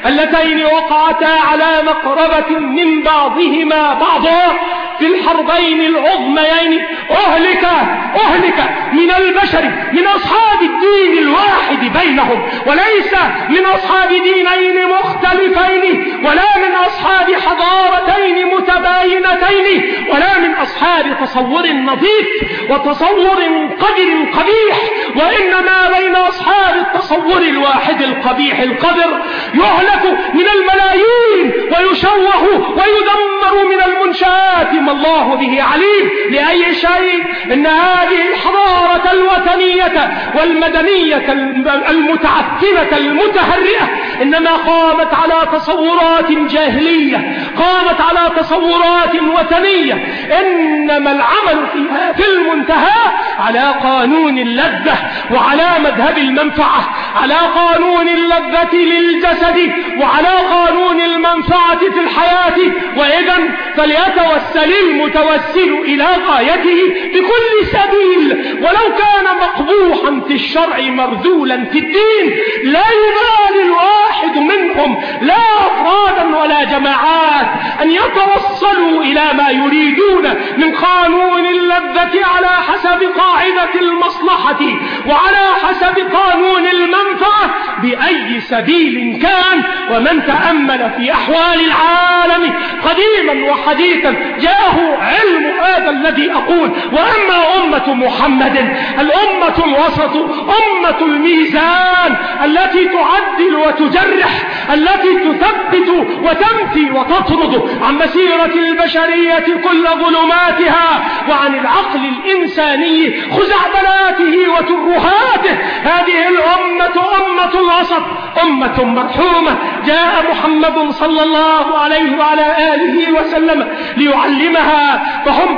اللتين وقعتا على مقربة من بعضهما بعضا في الحربين العظميين أهلك من البشر من أصحاب الدين الواحد بينهم، وليس من أصحاب دينين مختلفين، ولا من أصحاب حضارتين متباينتين، ولا من أصحاب تصور نظيف وتصور قدر قبيح، وإنما بين أصحاب التصور الواحد القبيح القدر يهلك من الملايين ويشوه ويدمر من المنشآت ما الله به عليم. لأي شيء؟ إن هذه الحضارة الوطنية والمدنية المتعفنة المتهرئة إنما قامت على تصورات جاهلية، قامت على تصورات وثنية، إنما العمل فيها في المنتهى على قانون اللذة وعلى مذهب المنفعة، على قانون اللذة للجسد وعلى قانون المنفعة في الحياة. وإذا فليتوسل المتوسل إلى غايته بكل سبيل، ولو كان مقبوحا في الشرع مرذولا في الدين، لا يبالي الواحد منهم لا أفرادا ولا جماعات أن يتوصلوا إلى ما يريدون من قانون اللذة على حسب قاعدة المصلحة وعلى حسب قانون المنفعة بأي سبيل كان. ومن تأمل في أحوال العالم قديما وحديثا جاءه علم هذا الذي أقول. وأما أمة محمد الأمة الوسط، أمة الميزان التي تعدل وتجرح، التي تثبت وتنفي وتطرد عن مسيرة البشرية كل ظلماتها وعن العقل الإنساني خزعبلاته وترهاته. هذه الأمة أمة الوسط، أمة مرحومة جاء محمد صلى الله عليه وعلى آله وسلم ليعلمها، فهم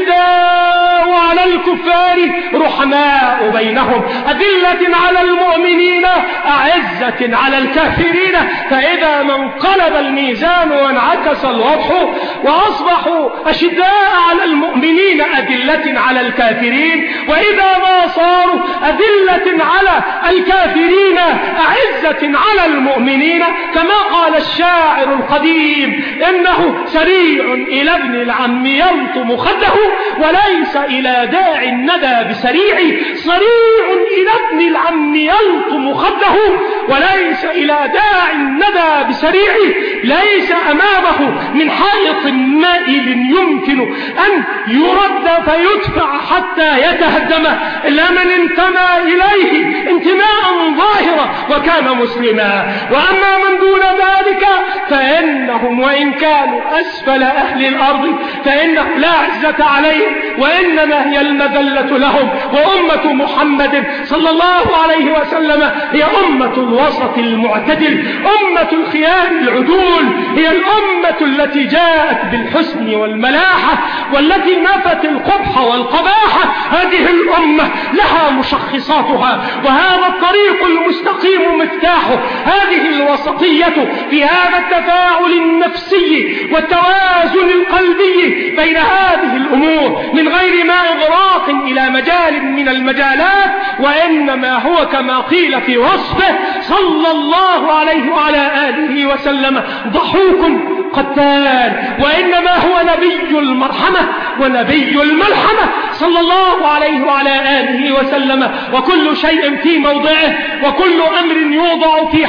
أشداء على الكفار رحماء بينهم، أذلة على المؤمنين أعزة على الكافرين. فإذا ما انقلب الميزان وانعكس الوضح وأصبحوا أشداء على المؤمنين أذلة على الكافرين، وإذا ما صاروا أذلة على الكافرين أعزة على المؤمنين، كما قال الشاعر القديم إنه سريع إلى ابن العم يلطم خده وليس إلى داع الندى بسريع. سريع إلى ابن العم يلطم خده وليس إلى داع الندى بسريع. ليس أمامه من حائط مائل يمكن أن يرد فيدفع حتى يتهدم إلا من انتمى إليه انتماء ظاهرا وكان مسلما. وأما من دون ذلك فإنهم وإن كانوا أسفل أهل الأرض فإنه لا عزة عليهم، وإنما هي المذلة لهم. وأمة محمد صلى الله عليه وسلم هي أمة الوسط المعتدل، أمة الخيار العدول، هي الأمة التي جاءت بالحسن والملاحة والتي نفت القبح والقباحة. هذه الأمة لها مشخصاتها، وهذا الطريق المستقيم مفتاحه. هذه الوسطية في هذا التفاعل النفسي والتوازن القلبي بين هذه الأمور من غير ما إغراق إلى مجال من المجالات، وإنما هو كما قيل في وصفه صلى الله عليه وعلى آله وسلم ضحوك قتال، وإنما هو نبي المرحمة ونبي الملحمة صلى الله عليه وعلى آله وسلم. وكل شيء في موضعه، وكل أمر يوضع في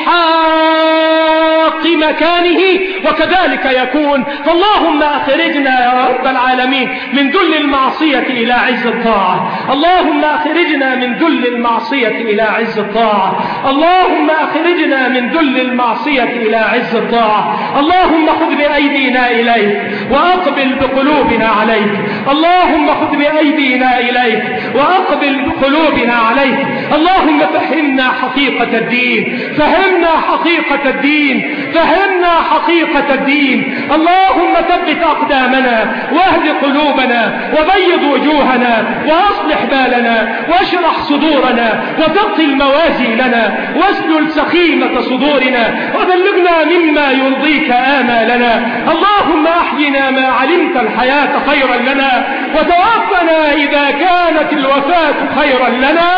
حق مكانه، وكذلك يكون. فاللهم أخرجنا يا رب العالمين من ذل المعصية إلى عز الطاعة. اللهم أخرجنا من ذل المعصية إلى عز الطاعة. اللهم أخرجنا من ذل المعصية إلى عز الطاعة. اللهم خذ بأيدينا إليك وأقبل بقلوبنا عليك. اللهم خذ بأيدينا إليك وأقبل بقلوبنا عليك. اللهم فهمنا حقيقة الدين، فهمنا حقيقة الدين، فهمنا حقيقة الدين. اللهم ثبت أقدامنا واهد قلوبنا وبيض وجوهنا وأصلح بالنا واشرح صدورنا وثقل موازيننا واسلل سخيمة صدورنا وبلغنا مما يرضيك آمالنا. اللهم أحينا ما علمت الحياة خيرا لنا، وتوفنا إذا كانت الوفاة خيرا لنا.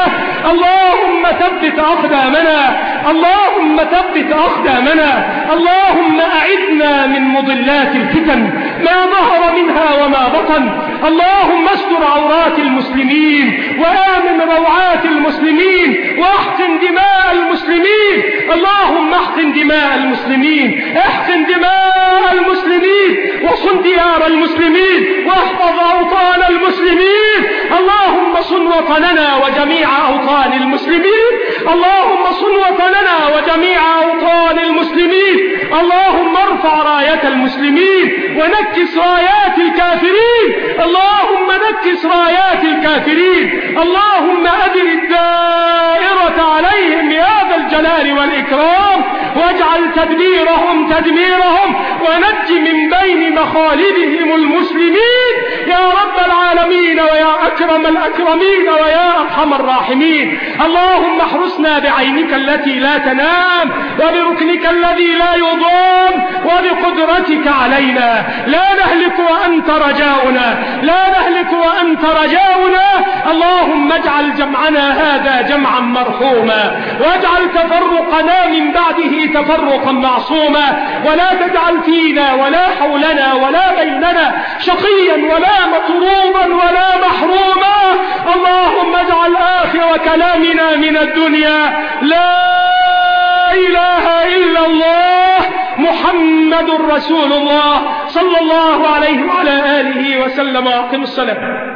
اللهم ثبت أقدامنا، اللهم ثبت أقدامنا، اللهم أعذنا من مضلات الفتن ما ظهر منها وما بطن، اللهم استر عورات المسلمين وآمن روعات المسلمين واحقن دماء المسلمين، اللهم احقن دماء المسلمين، احقن دماء المسلمين وصن ديار المسلمين واحفظ أوطان المسلمين، اللهم صن وطننا وجميع أوطان المسلمين، اللهم صن وطننا وجميع أوطان المسلمين، اللهم ارفع راية المسلمين ونكس رايات الكافرين، اللهم نكس رايات الكافرين، اللهم أدر الدائرة عليهم يا ذا الجلال والإكرام، واجعل تدبيرهم تدميرهم ونج من بين مخالبهم المسلمين يا رب العالمين ويا أكرم الأكرمين ويا أرحم الراحمين، اللهم احرسنا بعينك التي لا تنام وبركنك الذي لا يضام وبقدرتك علينا، لا نهلك وأنت رجاؤنا، لا نهلك وأنت رجاؤنا، اللهم اجعل جمعنا هذا جمعا مرحوما واجعل تفرقنا من بعده تفرقا معصوما، ولا تجعل فينا ولا حولنا ولا بيننا شقيا ولا مطرودا ولا محروما، اللهم اجعل آخر كلامنا من الدنيا لا إله إلا الله محمد رسول الله صلى الله عليه وعلى آله وسلم. وأقم الصلاة.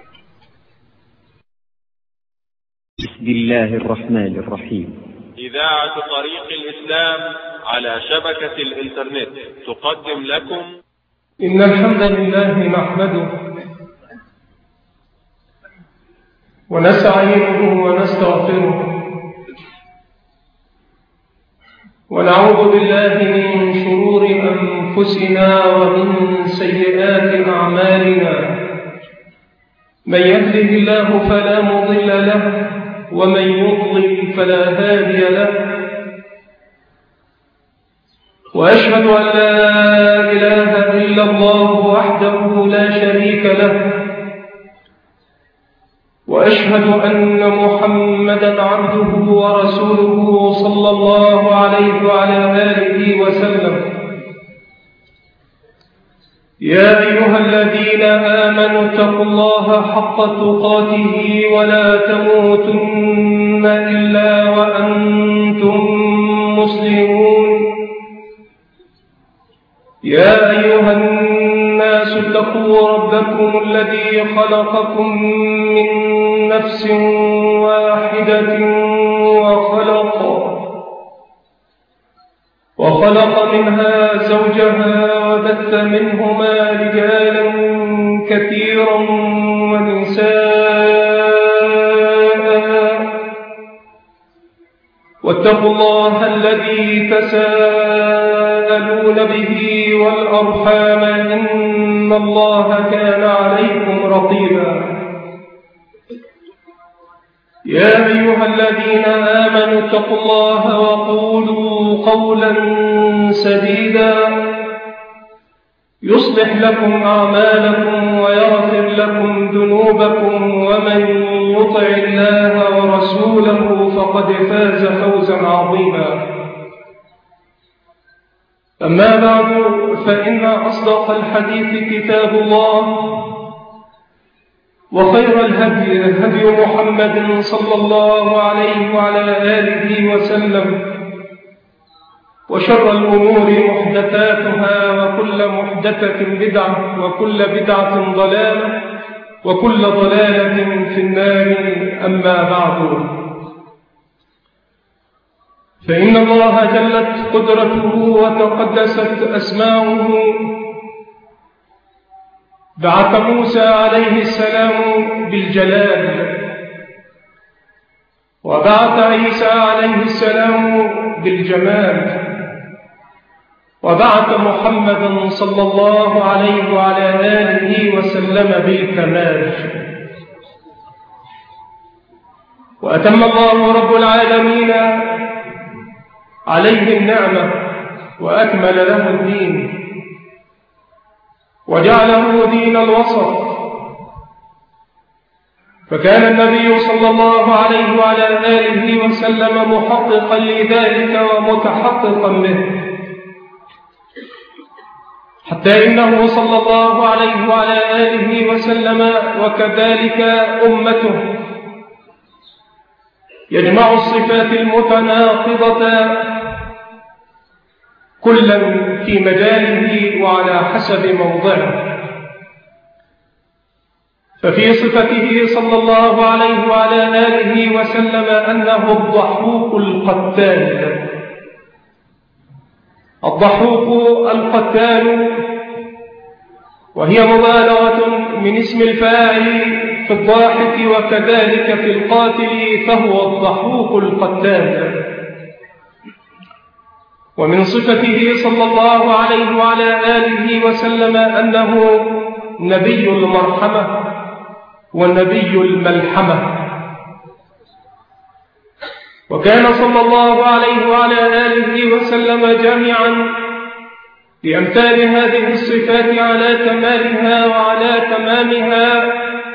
بسم الله الرحمن الرحيم. إذاعة طريق الإسلام على شبكة الإنترنت تقدم لكم إن الحمد لله نحمده ونستعينه ونستغفره ونعوذ بالله من شرور أنفسنا ومن سيئات أعمالنا، من يهده الله فلا مضل له ومن يضلل فلا هادي له، وأشهد أن لا إله إلا الله وحده لا شريك له، وأشهد أن محمدًا عبده ورسوله صلى الله عليه وعلى آله وسلم. يا أيها الذين آمنوا اتقوا الله حق تقاته ولا تموتن إلا وأنتم مسلمون. يا أيها الناس اتقوا ربكم الذي خلقكم من نفس واحدة وخلق منها زوجها وبث منهما رجالا كثيرا ونساء، واتقوا الله الذي تساءلون به والأرحام إن الله كان عليكم رقيبا. يا أيها الذين آمنوا اتقوا الله وقولوا قولا سديدا يصلح لكم أعمالكم ويغفر لكم ذنوبكم، ومن يطع الله ورسوله فقد فاز فوزا عظيما. أما بعد، فإن أصدق الحديث كتاب الله، وخير الهدي هدي محمد صلى الله عليه وعلى آله وسلم، وشر الأمور محدثاتها، وكل محدثة بدعة، وكل بدعة ضلالة، وكل ضلالة في النار. أما بعد، فإن الله جلت قدرته وتقدست أسماؤه بعث موسى عليه السلام بالجلال، وبعث عيسى عليه السلام بالجمال، وبعث محمدا صلى الله عليه وعلى آله وسلم بالكمال، وأتم الله رب العالمين عليه النعمة وأكمل له الدين، وجعله دين الوسط، فكان النبي صلى الله عليه وعلى آله وسلم محققا لذلك ومتحققا به، حتى إنه صلى الله عليه وعلى آله وسلم وكذلك أمته يجمع الصفات المتناقضة كلا في مجاله وعلى حسب موضعه. ففي صفته صلى الله عليه وعلى آله وسلم أنه الضحوك القتال. الضحوك القتال وهي مبالغة من اسم الفاعل في الضاحك وكذلك في القاتل، فهو الضحوك القتال. ومن صفته صلى الله عليه وعلى آله وسلم أنه نبي المرحمة ونبي الملحمة. وكان صلى الله عليه وعلى آله وسلم جامعا لأمثال هذه الصفات على كمالها وعلى تمامها،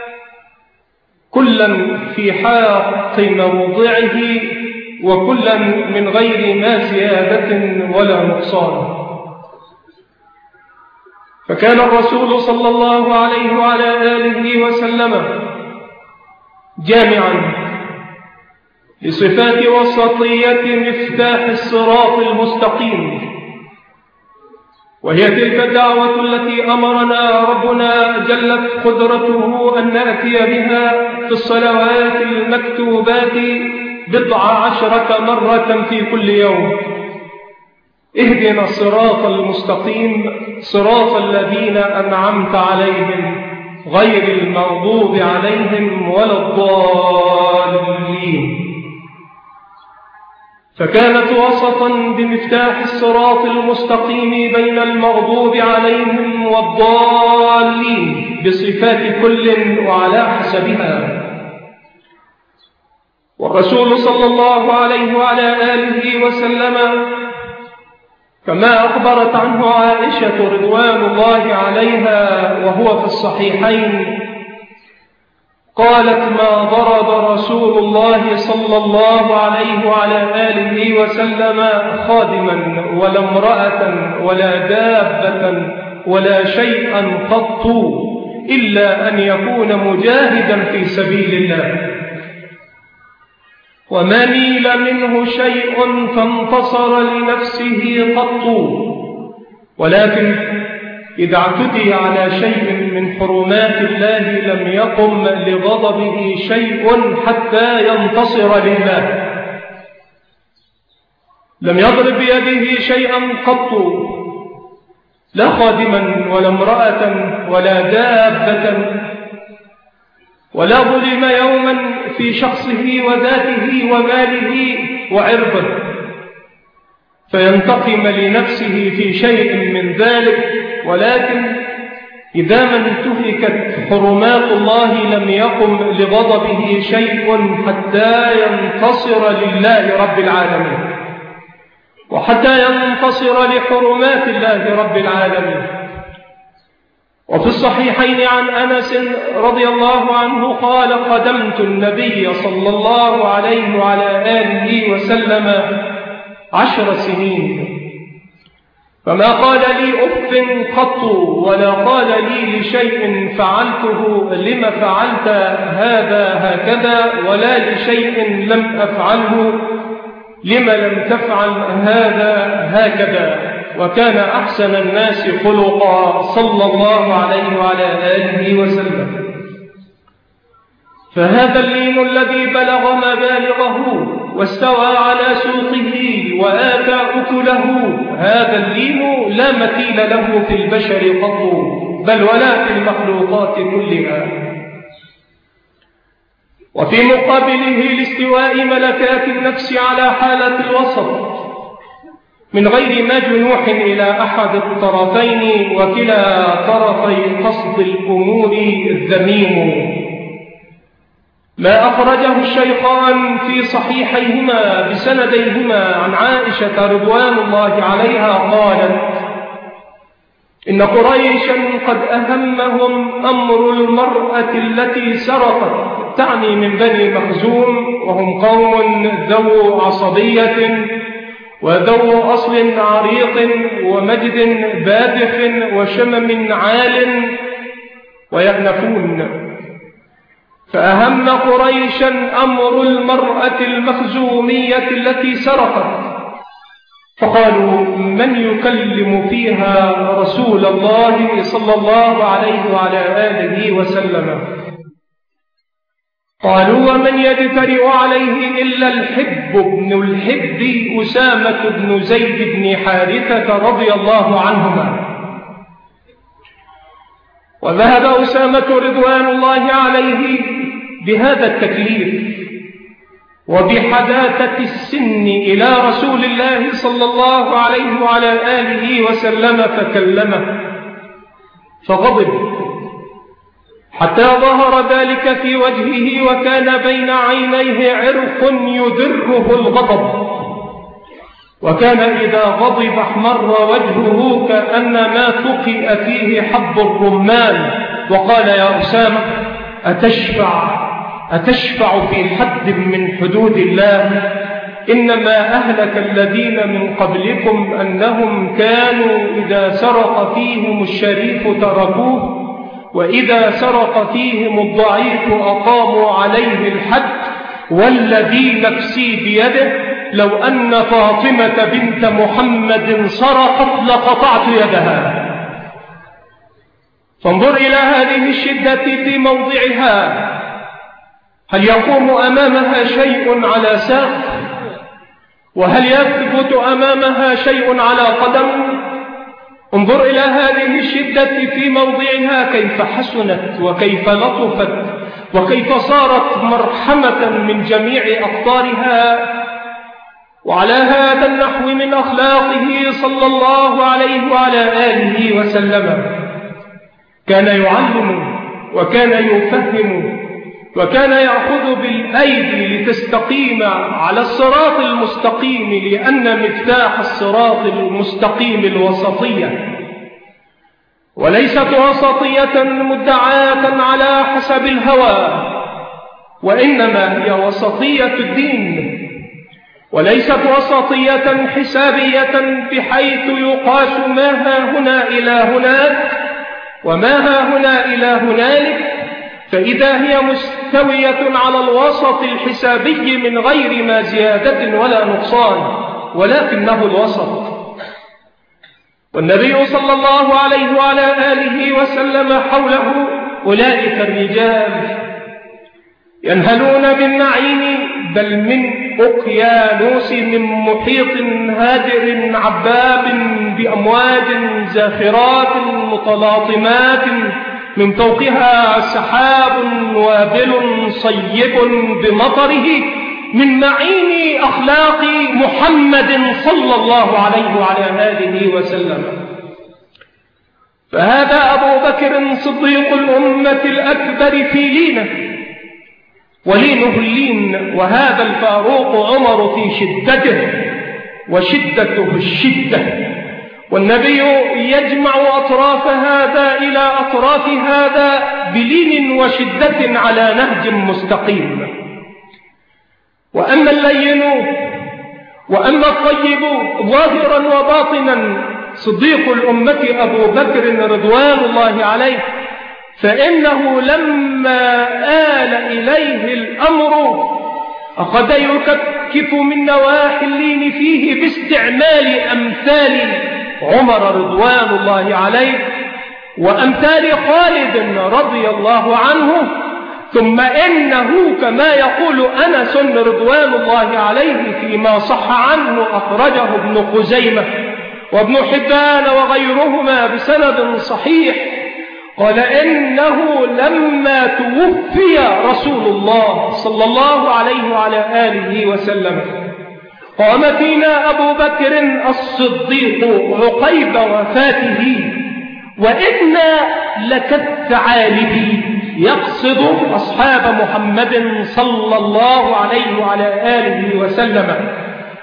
كلا في حق موضعه وكلا من غير ما زيادة ولا نقصان. فكان الرسول صلى الله عليه وعلى آله وسلم جامعا لصفات وسطية مفتاح الصراط المستقيم، وهي تلك الدعوة التي أمرنا ربنا جلت قدرته أن نأتي بها في الصلوات المكتوبات 12 مرة في كل يوم. اهدنا الصراط المستقيم صراط الذين أنعمت عليهم غير المغضوب عليهم ولا الضالين. فكانت وسطا بمفتاح الصراط المستقيم بين المغضوب عليهم والضالين بصفات كل وعلى حسبها. والرسول صلى الله عليه وعلى آله وسلم كما أخبرت عنه عائشة رضوان الله عليها وهو في الصحيحين قالت: ما ضرب رسول الله صلى الله عليه وعلى آله وسلم خادما ولا امرأة ولا دابة ولا شيئا قط إلا أن يكون مجاهدا في سبيل الله، وما نيل منه شيء فانتصر لنفسه قط، ولكن إذا اعتدي على شيء من حرمات الله لم يقم لغضبه شيء حتى ينتصر لله. لم يضرب بيده شيئا قط، لا خادما ولا امرأة ولا دابة، ولا ظلم يوما في شخصه وذاته وماله وعرضه فينتقم لنفسه في شيء من ذلك، ولكن إذا ما انتهكت حرمات الله لم يقم لغضبه شيء حتى ينتصر لله رب العالمين، وحتى ينتصر لحرمات الله رب العالمين. وفي الصحيحين عن أنس رضي الله عنه قال: قدمت النبي صلى الله عليه وعلى آله وسلم 10 سنين، فما قال لي أف قط ولا قال لي لشيء فعلته لم فعلت هذا هكذا، ولا لشيء لم أفعله لم لم تفعل هذا هكذا، وكان أحسن الناس خلقا صلى الله عليه وعلى آله وسلم. فهذا اللين الذي بلغ مبالغه واستوى على سوقه وآتى أكله، هذا اللين لا مثيل له في البشر قط بل ولا في المخلوقات كلها. وفي مقابله لاستواء ملكات النفس على حالة الوسط من غير ما جنوح إلى أحد الطرفين، وكلا طرفي قصد الأمور الذميم. ما أخرجه الشيخان في صحيحيهما بسنديهما عن عائشة رضوان الله عليها قالت: إن قريشا قد أهمهم أمر المرأة التي سرقت، تعني من بني مخزوم، وهم قوم ذو عصبية وذو أصل عريق ومجد بادخ وشمم عال ويأنفون. فأهم قريشا أمر المرأة المخزومية التي سرقت، فقالوا من يكلم فيها رسول الله صلى الله عليه وعلى آله وسلم؟ قالوا ومن يجترئ عليه إلا الحب بن الحب أسامة بن زيد بن حارثة رضي الله عنهما. وذهب أسامة رضوان الله عليه بهذا التكليف وبحداثة السن إلى رسول الله صلى الله عليه وعلى آله وسلم فكلمه، فغضب حتى ظهر ذلك في وجهه، وكان بين عينيه عرق يدره الغضب، وكان إذا غضب احمر وجهه كأنما ثقئ فيه حب الرمان. وقال يا أسامة أتشفع في حد من حدود الله؟ إنما أهلك الذين من قبلكم أنهم كانوا إذا سرق فيهم الشريف تركوه، وإذا سرق فيهم الضعيف أقاموا عليه الحد، والذي نفسي بيده لو أن فاطمة بنت محمد سرقت لقطعت يدها. فانظر إلى هذه الشدة في موضعها، هل يقوم أمامها شيء على ساق؟ وهل يثبت أمامها شيء على قدم؟ انظر إلى هذه الشدة في موضعها، كيف حسنت وكيف لطفت وكيف صارت مرحمة من جميع أقطارها. وعلى هذا النحو من أخلاقه صلى الله عليه وعلى آله وسلم كان يعلم وكان يفهم وكان يأخذ بالأيدي لتستقيم على الصراط المستقيم، لأن مفتاح الصراط المستقيم الوسطية، وليست وسطية مدعاة على حسب الهوى، وإنما هي وسطية الدين، وليست وسطية حسابية بحيث يقاس ما ها هنا إلى هناك وما ها هنا إلى هنالك، فإذا هي مستوية على الوسط الحسابي من غير ما زيادة ولا نقصان، ولكنه الوسط. والنبي صلى الله عليه وعلى آله وسلم حوله أولئك الرجال ينهلون بالنعيم، بل من أقيانوس، من محيط هادر عباب بأمواج زاخرات متلاطمات، من فوقها سحاب وابل صيب بمطره، من معين أخلاق محمد صلى الله عليه وعلى آله وسلم. فهذا أبو بكر صديق الأمة الأكبر في لينه، ولينه اللين، وهذا الفاروق عمر في شدته، وشدته الشدة. والنبي يجمع أطراف هذا إلى أطراف هذا بلين وشدة على نهج مستقيم. وأما اللين وأما الطيب ظاهرا وباطنا صديق الأمة أبو بكر رضوان الله عليه، فإنه لما آل إليه الأمر أخذ يكفكف من نواحي اللين فيه باستعمال أمثال عمر رضوان الله عليه وأمثال خالد رضي الله عنه. ثم إنه كما يقول أنس رضوان الله عليه فيما صح عنه أخرجه ابن خزيمة وابن حبان وغيرهما بسند صحيح، قال إنه لما توفي رسول الله صلى الله عليه وعلى آله وسلم قام فينا أبو بكر الصديق عقيب وفاته، وإنا لكالثعالب، يقصد أصحاب محمد صلى الله عليه وعلى آله وسلم،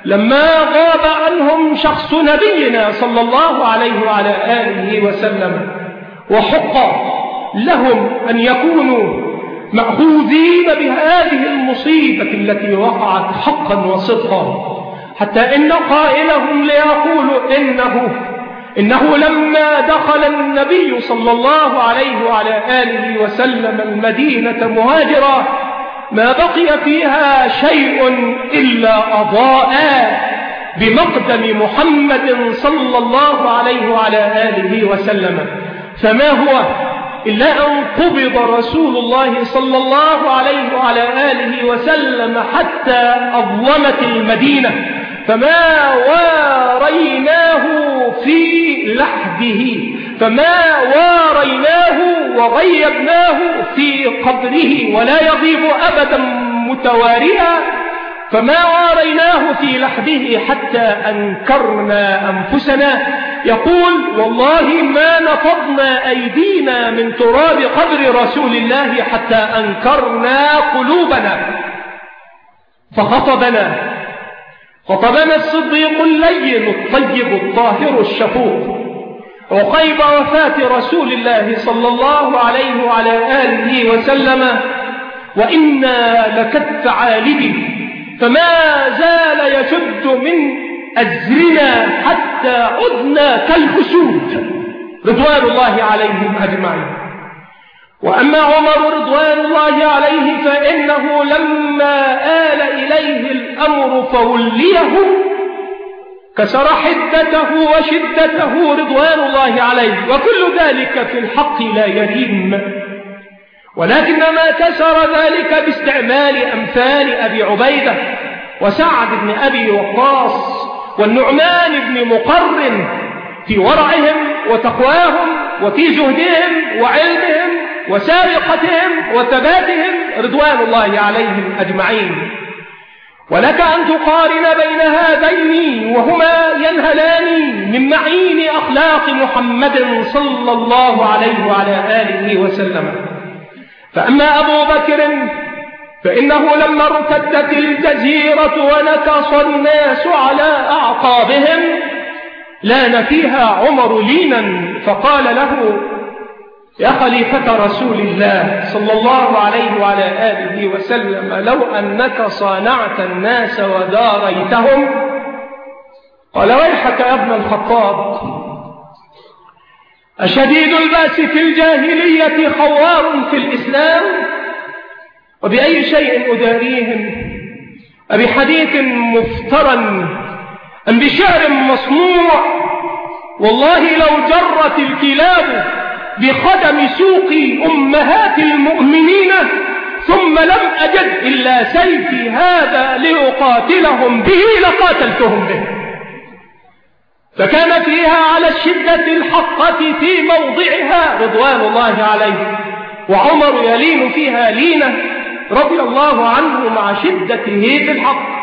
لما غاب عنهم شخص نبينا صلى الله عليه وعلى آله وسلم، وحق لهم أن يكونوا مأخوذين بهذه المصيبة التي وقعت حقا وصدقا، حتى إن قائلهم ليقول إنه لما دخل النبي صلى الله عليه وعلى آله وسلم المدينة مهاجرا ما بقي فيها شيء إلا أضاء بمقدم محمد صلى الله عليه وعلى آله وسلم، فما هو إلا أن قبض رسول الله صلى الله عليه وعلى آله وسلم حتى أظلمت المدينة، فما واريناه في لحده، فما واريناه وغيبناه في قبره، ولا يغيب أبدا متواريا، فما واريناه في لحده حتى أنكرنا أنفسنا. يقول والله ما نفضنا أيدينا من تراب قبر رسول الله حتى أنكرنا قلوبنا. فخطبنا الصديق اللين الطيب الطاهر الشفوق عقيب وفاة رسول الله صلى الله عليه وعلى آله وسلم، وإنا لكالثعالب فما زال يشد من أزرنا حتى عدنا كالأسود رضوان الله عليهم أجمعين. وأما عمر رضوان الله عليه فإنه لما آل إليه الأمر فوليه كسر حدته وشدته رضوان الله عليه، وكل ذلك في الحق لا يريم، ولكنما كسر ذلك باستعمال أمثال أبي عبيدة وسعد بن أبي وقاص والنعمان بن مقرن في ورعهم وتقواهم وفي زهدهم وعلمهم وسابقتهم وثباتهم رضوان الله عليهم أجمعين. ولك أن تقارن بين هذين وهما ينهلان من معين أخلاق محمد صلى الله عليه وعلى آله وسلم. فأما أبو بكر فإنه لما ارتدت الجزيرة ونكص الناس على أعقابهم لان فيها عمر لينا فقال له يا خليفة رسول الله صلى الله عليه وعلى آله وسلم لو أنك صانعت الناس وداريتهم. قال ويحك يا ابن الخطاب أشديد البأس في الجاهلية خوار في الإسلام، وبأي شيء أداريهم؟ أبحديث مفترى أم بشعر مصنوع؟ والله لو جرت الكلاب بقدم سوق أمهات المؤمنين ثم لم أجد إلا سيفي هذا لأقاتلهم به لقاتلتهم به. فكان فيها على الشدة الحقة في موضعها رضوان الله عليه، وعمر يلين فيها لينة رضي الله عنه مع شدته في الحق.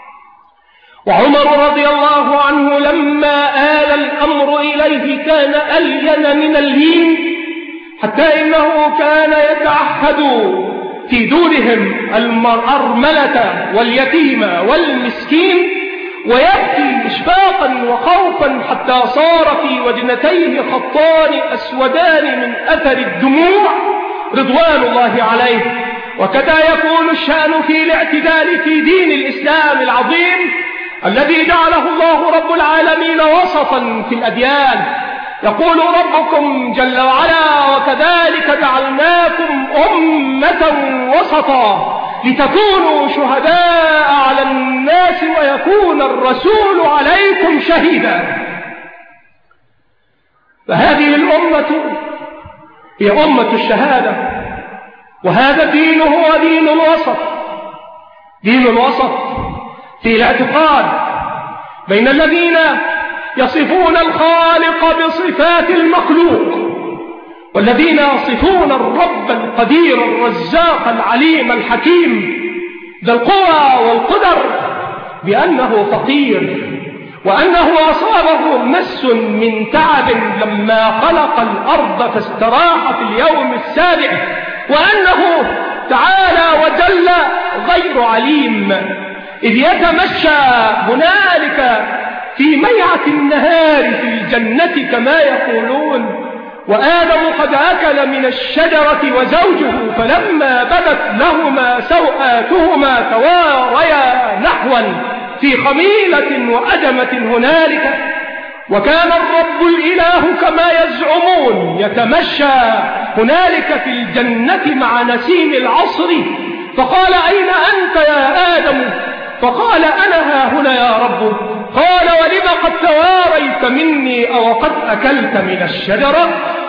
وعمر رضي الله عنه لما آل الأمر إليه كان ألين من اللين، حتى إنه كان يتعهد في دورهم الأرملة واليتيم والمسكين ويبكي إشفاقا وخوفا حتى صار في وجنتيه خطان أسودان من أثر الدموع رضوان الله عليه. وكذا يكون الشأن في الاعتدال في دين الإسلام العظيم الذي جعله الله رب العالمين وسطا في الأديان. يقول ربكم جل وعلا وكذلك جعلناكم أمة وسطا لتكونوا شهداء على الناس ويكون الرسول عليكم شهيدا. فهذه الأمة هي أمة الشهادة، وهذا الدين هو دين الوسط، دين الوسط في الاعتقاد بين الذين يصفون الخالق بصفات المخلوق والذين يصفون الرب القدير الرزاق العليم الحكيم ذا القوى والقدر بأنه فقير، وأنه أصابه مس من تعب لما خلق الأرض فاستراح في اليوم السابع، وأنه تعالى وجل غير عليم إذ يتمشى هنالك في ميعة النهار في الجنة كما يقولون، وآدم قد أكل من الشجرة وزوجه، فلما بدت لهما سوآتهما تواريا نحوا في خميلة وأدمة هنالك. وكان الرب الإله كما يزعمون يتمشى هنالك في الجنة مع نسيم العصر، فقال: أين أنت يا آدم؟ فقال: أنا ها هنا يا رب. قال: ولم قد تواريت مني أو قد أكلت من الشجرة؟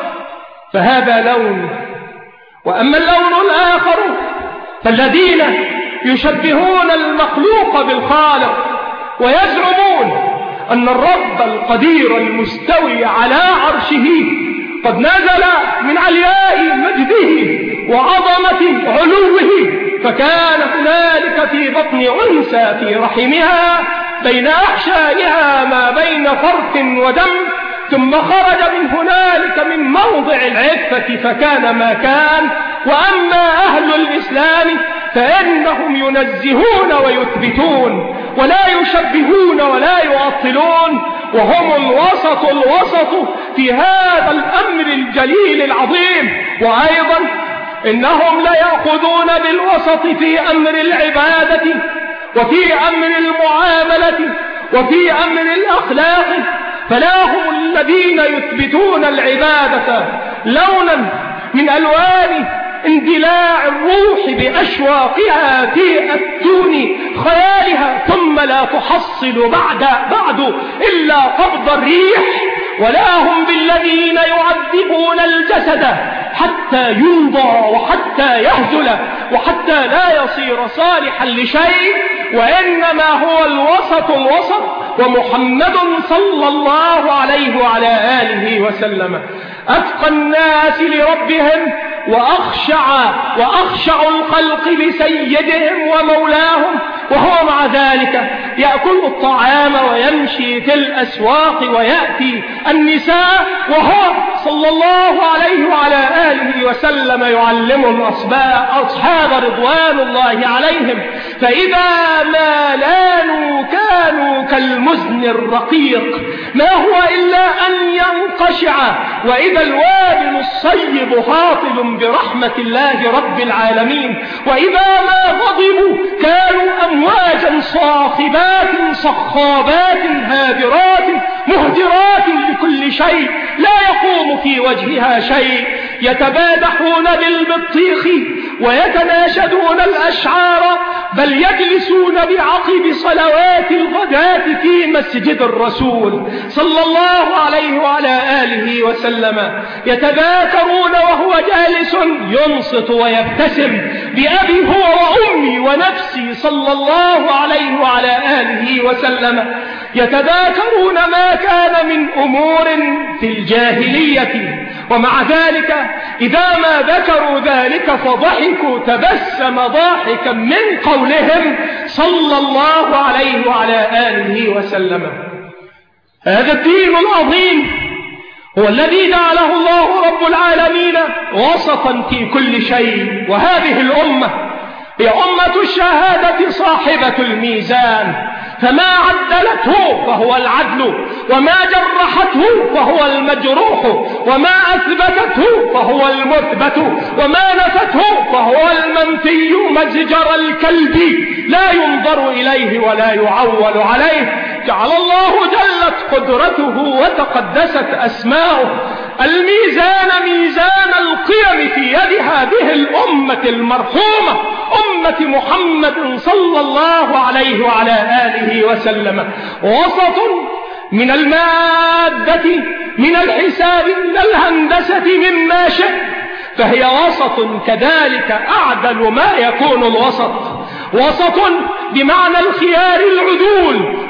فهذا لون. وأما اللون الآخر فالذين يشبهون المخلوق بالخالق ويزعمون أن الرب القدير المستوي على عرشه قد نزل من علياء مجده وعظمة علوه، فكان هنالك في بطن أنثى في رحمها بين أحشائها ما بين فرث ودم، ثم خرج من هنالك من موضع العفة فكان ما كان. وأما أهل الإسلام فإنهم ينزهون ويثبتون ولا يشبهون ولا يعطلون، وهم الوسط في هذا الأمر الجليل العظيم. وأيضا إنهم ليأخذون بالوسط في أمر العبادة وفي أمر المعاملة وفي أمر الأخلاق، فلا هم الذين يثبتون العبادة لونا من ألوان اندلاع الروح بأشواقها في أتون خيالها، ثم لا تحصل بعد إلا قبض الريح، ولا هم بالذين يعذبون الجسد حتى ينضى وحتى يهزل وحتى لا يصير صالحا لشيء، وإنما هو الوسط، ومحمد صلى الله عليه وعلى آله وسلم أتقى الناس لربهم وأخشع الخلق لسيدهم ومولاهم، وهو مع ذلك يأكل الطعام ويمشي في الأسواق ويأتي النساء، وهو صلى الله عليه وعلى آله وسلم يعلم أصحاب رضوان الله عليهم، فإذا ما لانوا كانوا كالمزن الرقيق، ما هو إلا أن ينقشع، وإذا الوابل الصيب هاطل برحمة الله رب العالمين، وإذا ما غضبوا كانوا أمواجا صاخبات صخابات هادرات مهدرات لكل شيء لا يقوم في وجهها شيء، يتبادحون بالبطيخ ويتناشدون الأشعار، بل يجلسون بعقب صلوات الغداة في مسجد الرسول صلى الله عليه وعلى آله وسلم، يتذاكرون وهو جالس ينصت ويبتسم بأبي هو وأمي ونفسي صلى الله عليه وعلى آله وسلم، يتذاكرون ما كان من أمور في الجاهلية، ومع ذلك إذا ما ذكروا ذلك فضحكوا تبسم ضاحكا من قولهم صلى الله عليه وعلى آله وسلم. هذا الدين العظيم هو الذي جعله الله رب العالمين وسطا في كل شيء، وهذه الأمة هي أمة الشهادة صاحبة الميزان، فما عدلته فهو العدل، وما جرحته فهو المجروح، وما أثبتته فهو المثبت، وما نفته فهو المنفي مزجر الكلب، لا ينظر إليه ولا يعول عليه. جعل الله جلت قدرته وتقدست أسماؤه الميزان ميزان القيم في يد هذه الأمة المرحومة أمة محمد صلى الله عليه وعلى آله وسلم، وسط من المادة من الحساب من الهندسة مما شئ، فهي وسط كذلك أعدل ما يكون الوسط، وسط بمعنى الخيار العدول،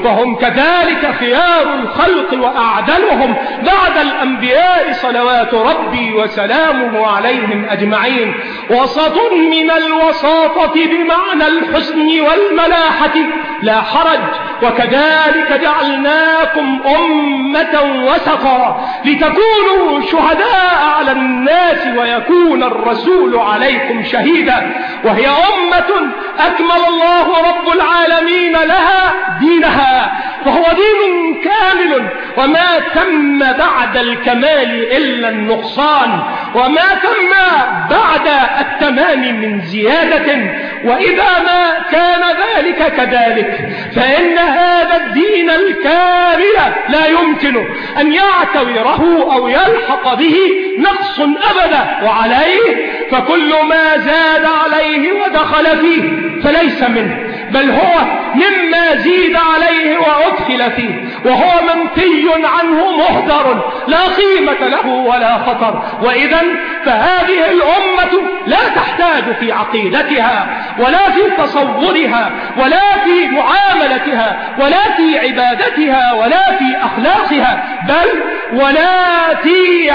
وهم كذلك خيار الخلق وأعدلهم بعد الأنبياء صلوات ربي وسلامه عليهم أجمعين، وسط من الوساطة بمعنى الحسن والملاحة لا حرج. وكذلك جعلناكم أمة وسطا لتكونوا شهداء على الناس ويكون الرسول عليكم شهيدا، وهي أمة أكمل الله رب العالمين لها دينها، وهو دين كامل، وما تم بعد الكمال إلا النقصان، وما تم بعد التمام من زيادة. وإذا ما كان ذلك كذلك فإن هذا الدين الكامل لا يمكن أن يعتبره أو يلحق به نقص أبدا، وعليه فكل ما زاد عليه ودخل فيه فليس منه، بل هو مما زيد عليه وأدخل فيه، وهو منفي عنه مهدر لا قيمة له ولا خطر. وإذا فهذه الأمة لا تحتاج في عقيدتها ولا في تصورها ولا في معاملتها ولا في عبادتها ولا في أخلاقها، بل ولا في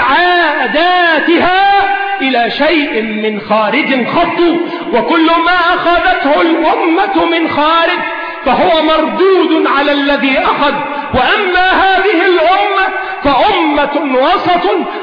عاداتها إلى شيء من خارج خط. وكل ما أخذته الأمة من خارج فهو مردود على الذي أخذ. وأما هذه الأمة فأمة وسط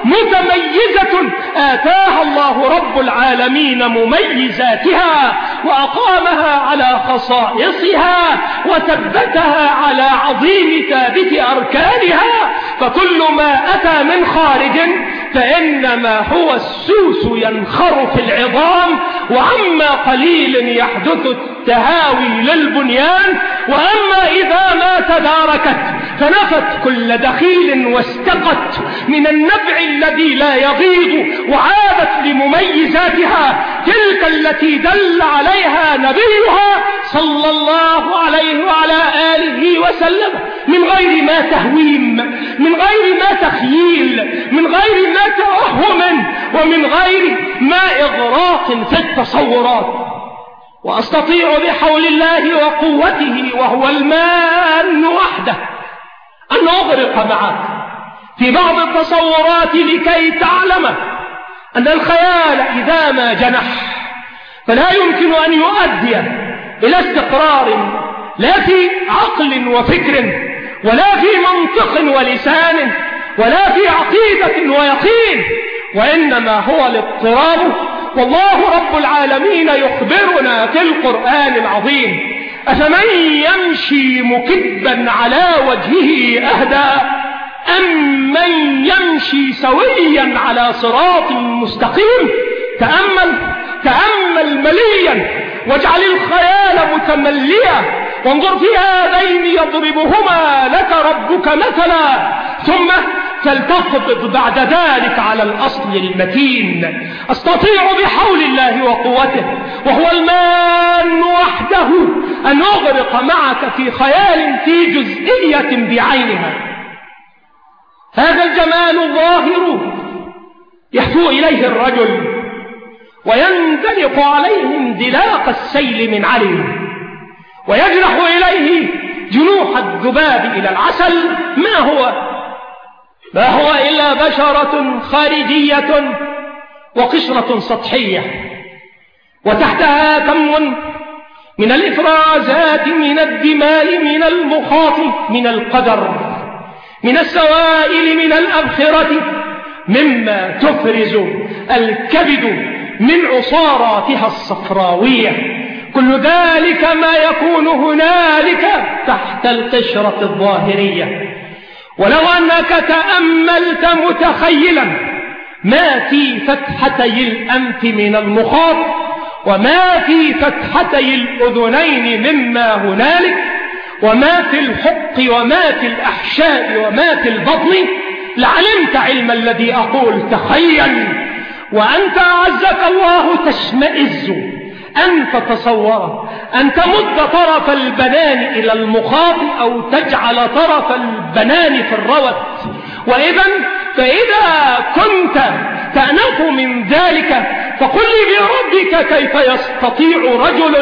متميزة آتاها الله رب العالمين مميزاتها وأقامها على خصائصها وثبتها على عظيم ثابت أركانها. فكل ما أتى من خارج فإنما هو السوس ينخر في العظام، وعما قليل يحدث التهاوي للبنيان. وأما إذا ما تداركت فنفت كل دخيل واستقت من النبع الذي لا يغيض، وعادت لمميزاتها تلك التي دل عليها نبيها صلى الله عليه وعلى آله وسلم، من غير ما تهويم، من غير ما تخييل، من غير ما توهم، ومن غير ما إغراق في التصورات. وأستطيع بحول الله وقوته وهو المان وحده أن أغرق معك في بعض التصورات لكي تعلم أن الخيال إذا ما جنح فلا يمكن أن يؤدي إلى استقرار لا في عقل وفكر ولا في منطق ولسان ولا في عقيدة ويقين، وإنما هو الاضطراب. والله رب العالمين يخبرنا في القرآن العظيم: أفمن يمشي مكبا على وجهه أهدى أم من يمشي سويا على صراط مستقيم. تأمل مليا واجعل الخيال متمليا، وانظر في هذين يضربهما لك ربك مثلا، ثم فلتقبض بعد ذلك على الأصل المتين. أستطيع بحول الله وقوته وهو المان وحده أن أغرق معك في خيال في جزئية بعينها. هذا الجمال الظاهر يهفو إليه الرجل ويندلق عليه اندلاق السيل من علم، ويجنح إليه جنوح الذباب إلى العسل. ما هو إلا بشرة خارجية وقشرة سطحية، وتحتها كم من الإفرازات، من الدماء، من المخاط، من القدر، من السوائل، من الأبخرة، مما تفرز الكبد من عصاراتها الصفراوية. كل ذلك ما يكون هنالك تحت القشرة الظاهرية. ولو أنك تأملت متخيلا ما في فتحتي الأنف من المخاط وما في فتحتي الأذنين مما هنالك وما في الحق وما في الأحشاء وما في البطن، لعلمت علم الذي أقول. تخيل وأنت أعزك الله تشمئز أن تتصور أن تمد طرف البنان إلى المخاط أو تجعل طرف البنان في الروث. فإذا كنت تأنف من ذلك فقل لي بربك كيف يستطيع رجل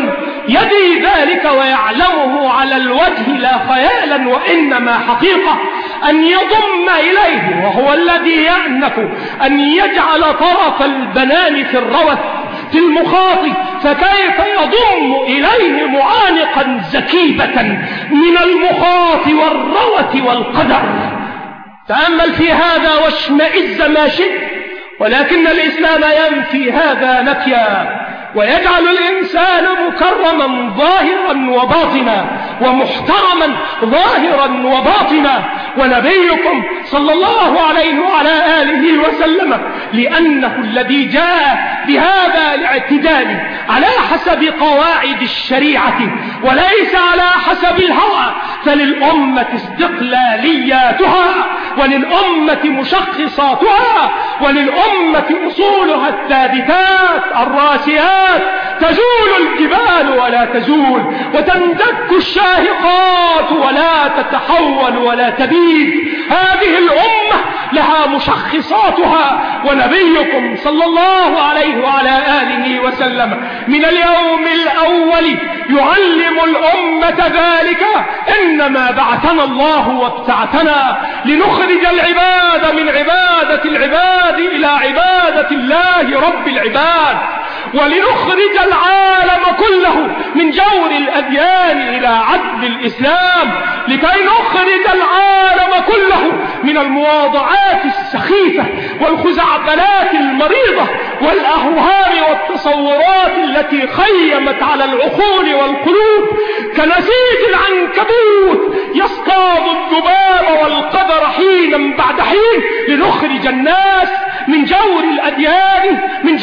يدري ذلك ويعلمه على الوجه لا خيالا وإنما حقيقة، أن يضم إليه، وهو الذي يأنف أن يجعل طرف البنان في الروث في المخاط، فكيف يضم إليه معانقا زكيبة من المخاط والروث والقدر؟ تأمل في هذا واشمئز ما شئت، ولكن الإسلام ينفي هذا نفيا، ويجعل الإنسان مكرما ظاهرا وباطنا، ومحترما ظاهرا وباطنا. ونبيكم صلى الله عليه وعلى آله وسلم لأنه الذي جاء بهذا الاعتدال على حسب قواعد الشريعة وليس على حسب الهوى، فللأمة استقلالياتها، وللأمة مشخصاتها، وللأمة أصولها الثابتات الراسيات. تزول الجبال ولا تزول، وتندك الشاهقات ولا تتحول ولا تبيد. هذه الأمة لها مشخصاتها، ونبيكم صلى الله عليه وعلى آله وسلم من اليوم الأول يعلم الأمة ذلك. إنما بعثنا الله وابتعثنا لنخرج العباد من عبادة العباد إلى عبادة الله رب العباد، ولنخرج العالم كله من جور الأديان إلى عدل الإسلام، لكي نخرج العالم كله من المواضعات السخيفة والخزعبلات المريضة والأهوام والتصورات التي خيمت على العقول والقلوب كنسيج العنكبوت يصطاد الذباب والقدر حينا بعد حين، لنخرج الناس من جور الأديان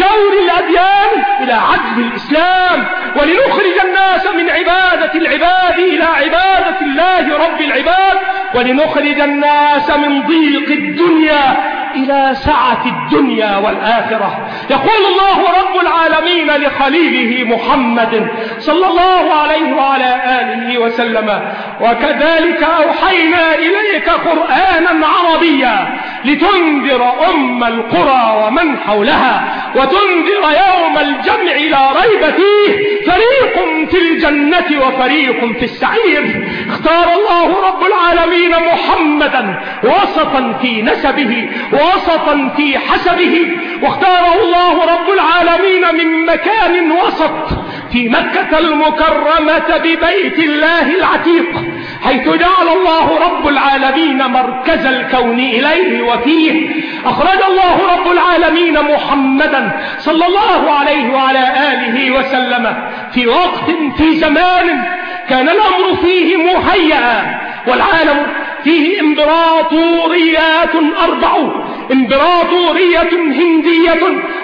إلى عدل الإسلام، ولنخرج الناس من عبادة العباد إلى عبادة الله رب العباد، ولنخرج الناس من ضيق الدنيا إلى سعة الدنيا والآخرة. يقول الله رب العالمين لخليله محمد صلى الله عليه وعلى آله وسلم: وكذلك أوحينا إليك قرآنا عربيا لتنذر أم القرى ومن حولها وتنذر يوم الجمع لا ريب فيه، فريق في الجنة وفريق في السعير. اختار الله رب العالمين محمدا وسطا في نسبه وسطا في حسبه، واختاره الله رب العالمين من مكان وسط في مكة المكرمة ببيت الله العتيق، حيث جعل الله رب العالمين مركز الكون إليه وفيه. أخرج الله رب العالمين محمدا صلى الله عليه وعلى آله وسلم في وقت في زمان كان الأمر فيه مهيئا، والعالم فيه إمبراطوريات 4: إمبراطورية هندية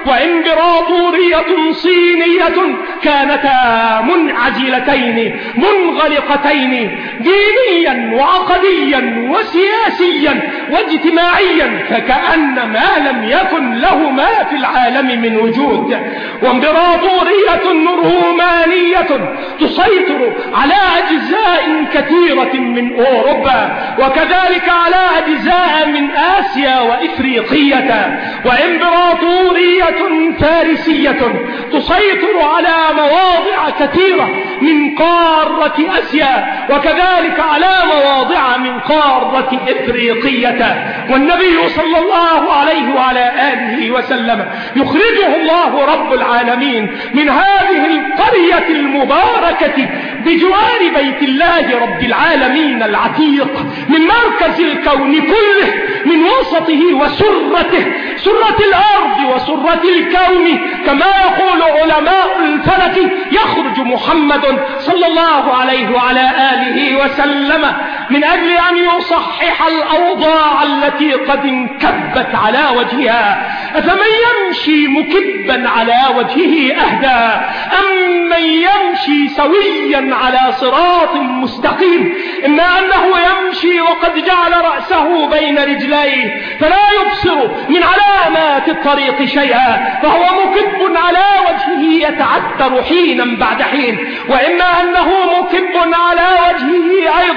وإمبراطورية صينية، كانتا منعزلتين منغلقتين دينيا وعقديا وسياسيا واجتماعيا، فكأن ما لم يكن لهما في العالم من وجود. وإمبراطورية رومانية تسيطر على أجزاء كثيرة من أوروبا، وكذلك على أجزاء من آسيا وإفريقيا. وإمبراطورية فارسية تسيطر على مواضع كثيرة من قارة آسيا، وكذلك على مواضع من قارة إفريقية. والنبي صلى الله عليه وعلى آله وسلم يخرجه الله رب العالمين من هذه القرية المباركة بجوار بيت الله رب العالمين العتيق، من مركز الكون كله، من وسطه وسرته، سرة الأرض وسرة الكون، كما يقول علماء الفلك. يخرج محمد صلى الله عليه وعلى آله وسلم من أجل أن يصحح الأوضاع التي قد انكبت على وجهها. أفمن يمشي مكبا على وجهه أهدى أم من يمشي سويا على صراط مستقيم؟ إما أنه يمشي وقد جعل رأسه بين رجليه فلا يبصر من علامات الطريق شيئا، فهو مكب على وجهه يتعثر حينا بعد حين. وإما أنه مكب على وجهه أيضا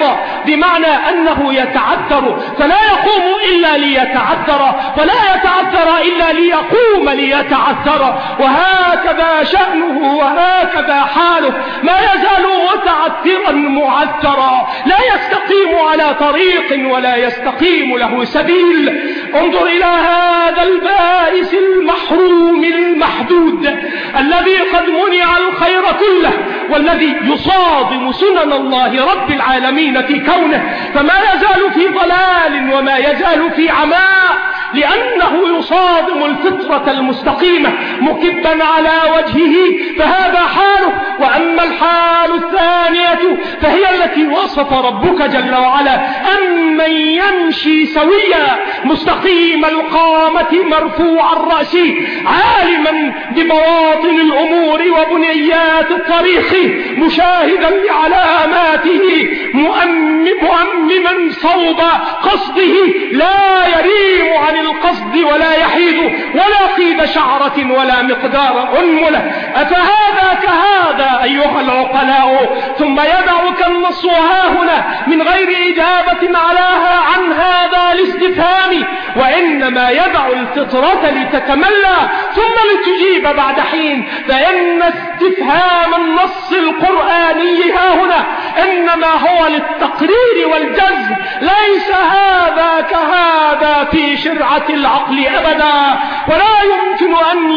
بمعنى أنه يتعثر، فلا يقوم إلا ليتعثر، ولا يتعثر إلا ليقوم ليتعثر. وهكذا شأنه وهكذا حاله، ما يزال متعثرا معثرا، لا يستقيم على طريق ولا يستقيم له سبيل. انظر إلى هذا البائس المحروم المحدود الذي قد منع الخير كله، والذي يصادم سنن الله رب العالمين في كونه، فما يزال في ضلال وما يزال في عماء، لأنه يصادم الفطرة المستقيمة مكبا على وجهه، فهذا حاله. وأما الحال الثانية فهي التي وصف ربك جل وعلا: أمن يمشي سويا مستقيم القامة مرفوع الرأس عالما بمواطن الأمور وبنيات الطريق مشاهدا لعلاماته مؤمما صوب قصده لا يريم عن القصد ولا يحيد ولا قيد شعرة ولا مقدار أنملة. أفهذا كهذا أيها العقلاء؟ ثم يدعك النص هاهنا من غير إجابة علىها عن هذا الاستفهام، وإنما يدع الفطرة لتتملى ثم لتجيب بعد حين، فإن استفهام النص القرآني هاهنا إنما هو للتقرير والجزم، ليس هذا كهذا في شرعة العقل أبدا. ولا يمكن أن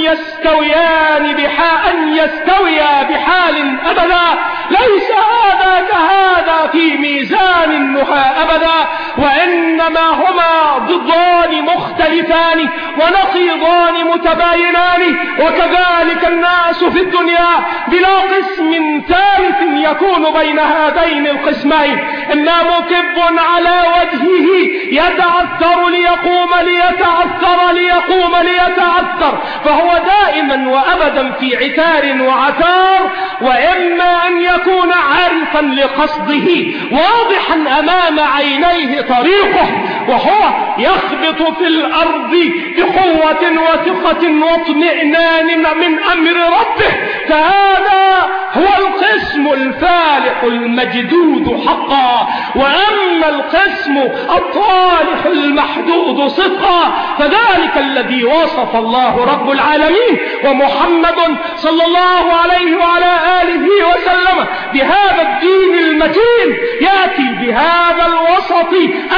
يستويا بحال أبدا، ليس هذا كهذا في ميزان النهى أبدا، وإنما هما ضدان مختلفان ونقيضان متباينان. وكذلك الناس في الدنيا بلا قسم ثالث يكون بين هذين القسمين، إما مكب على وجهه يتعثر ليقوم ليتعثر ليقوم ليتعثر، فهو دائما وأبدا في عثار وعثار، وإما أن يكون عارفا لقصده واضحا أمام عينيه طريقه، وهو يخبط في الأرض بقوة وثقة واطمئنان من أمر ربه، فهذا هو القسم الفالح المجدود حقا. وأما القسم الطالح المحدود صدقا فذلك الذي وصف الله رب العالمين ومحمد صلى الله عليه وعلى آله وسلم بهذا الدين المتين، يأتي بهذا الوسط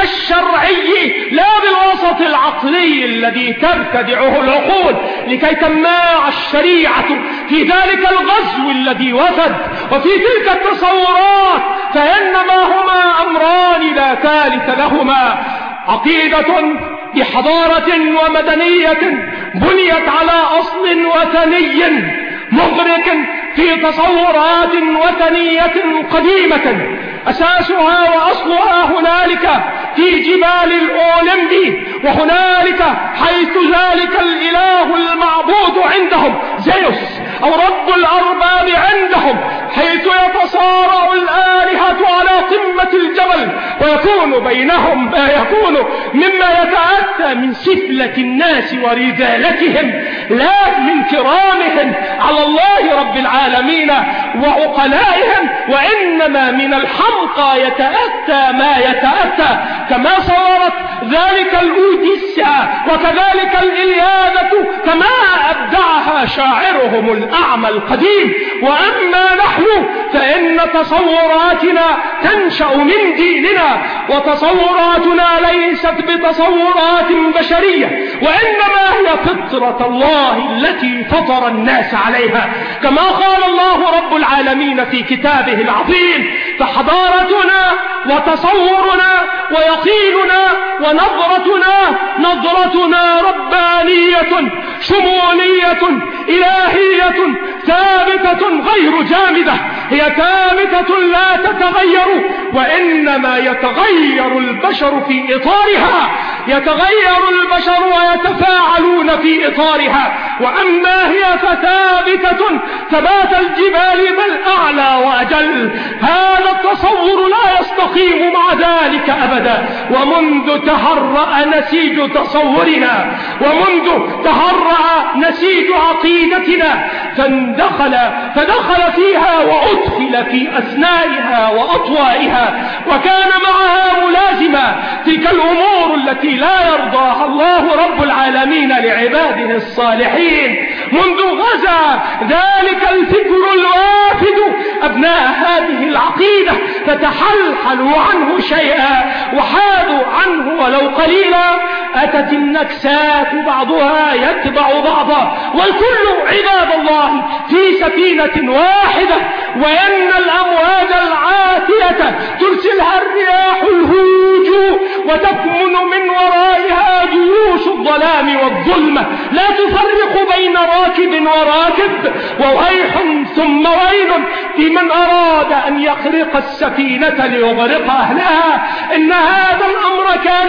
الشرعي لا بالوسط العقلي الذي ترتدعه العقول لكي تماع الشريعة في ذلك الغزو الذي وفد وفي تلك التصورات، فإنما هما أمران لا ثالث لهما: عقيدة بحضارة ومدنية بنيت على أصل وثني مغرق في تصورات وثنية قديمة أساسها وأصلها هنالك في جبال الأولمبي، وهنالك حيث ذلك الإله المعبود عندهم زيوس أو رب الأرباب عندهم، حيث يتصارع الآلهة على قمة الجبل ويكون بينهم ما يكون مما يتأتى من سفلة الناس ورذالتهم لا من كرامهم على الله رب العالمين وعقلائهم، وإنما من الحمقى يتأتى ما يتأتى، كما صورت ذلك الأوديسيا وكذلك الإلياذة كما أبدعها شاعرهم الأعمى القديم. وأما نحن فإن تصوراتنا تنشأ من ديننا، وتصوراتنا ليست بتصورات بشرية، وإنما هي فطرة الله التي فطر الناس عليها، كما قال الله رب العالمين في كتابه العظيم: فحضارتنا وتصورنا ويقيننا ونظرتنا ربانية شمولية إلهية ثابتة غير جامدة، هي ثابتة لا تتغير، وإنما يتغير البشر في إطارها، يتغير البشر ويتفاعلون في إطارها. وأما هي فثابتة ثبات الجبال بل أعلى وأجل. هذا التصور لا يستقيم مع ذلك ذلك أبدا. ومنذ تهرأ نسيج تصورنا، ومنذ تهرأ نسيج عقيدتنا فدخل فيها وأدخل في أثنائها وأطوائها، وكان معها ملازمة تلك الأمور التي لا يرضاها الله رب العالمين لعباده الصالحين. منذ غزا ذلك الفكر الوافد أبناء هذه العقيدة فتحلحلوا عنه شيئا وحادوا عنه ولو قليلا، أتت النكسات بعضها يتبع بعضا، والكل عباد الله في سفينة واحدة، وإن الأمواج العاتية ترسلها الرياح الهوج وتكمن من ورائها جيوش الظلام والظلمة، لا تفرق بين راكب وراكب، وويح ثم ويل لمن أراد أن يخرق السفينة ليغرق أهلها. إن هذا الأمر كان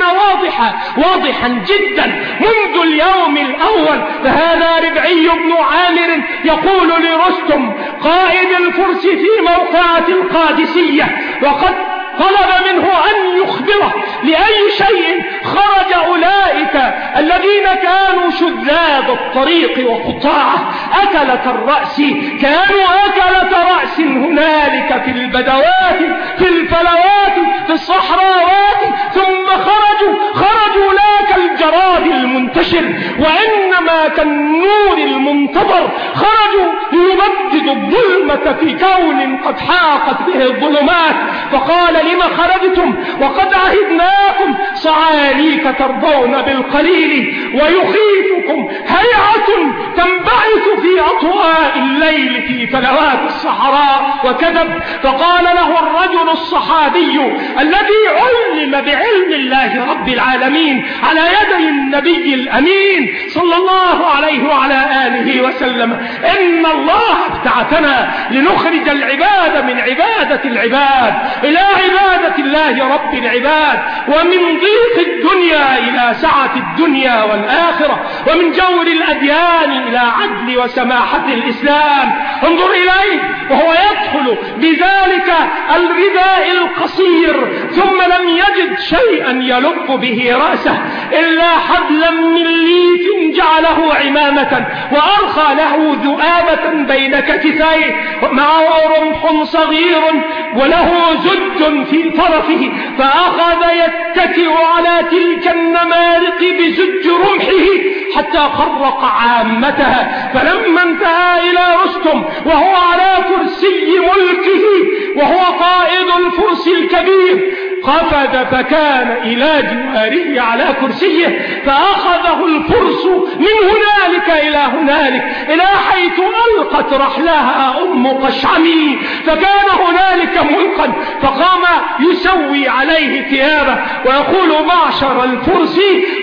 واضحا جدا منذ اليوم الأول. فهذا ربعي بن عامر يقول لرستم قائد الفرس في موقعة القادسية، وقد طلب منه أن يخبره لأي شيء خرج أولئك الذين كانوا شذاذ الطريق وقطاعه أكلة الرأس، كانوا أكلة رأس هنالك في البدوات في الفلوات في الصحراوات، ثم خرجوا لا كالجراد المنتشر وإنما كالنور المنتظر، خرجوا ليبددوا الظلمة في كون قد حاقت به الظلمات. فقال لما خرجتم وقد عهدناكم صعاليك ترضون بالقليل ويخيفكم هيعة تنبعث في أطواء الليل في فلوات الصحراء وكذب. فقال له الرجل الصحابي الذي علم بعلم الله رب العالمين على يدي النبي الأمين صلى الله عليه وعلى آله وسلم: إن الله ابتعثنا لنخرج العباد من عبادة العباد إلى عبادة الله رب العباد، ومن ضيق الدنيا إلى سعة الدنيا والآخرة، ومن جور الأديان إلى عدل وسماحة الإسلام. انظر إليه وهو يدخل بذلك الرداء القصير، ثم لم يجد شيئا يلف به رأسه إلا حبلا من ليف جعله عمامة وأرخى له ذؤابة بين كتفيه، معه رمح صغير وله زج في طرفه، فأخذ يتكئ على تلك النمارق بزج رمحه حتى خرق عامتها. فلما انتهى إلى رستم وهو على كرسي ملكه وهو قائد الفرس الكبير، قفز فكان إلى جواره على كرسيه، فأخذه الفرس من هنالك إلى هنالك إلى حيث ألقت رحلها أم قشعمي، فكان هنالك ملقا. فقام يسوي عليه ثيابه ويقول: معشر الفرس،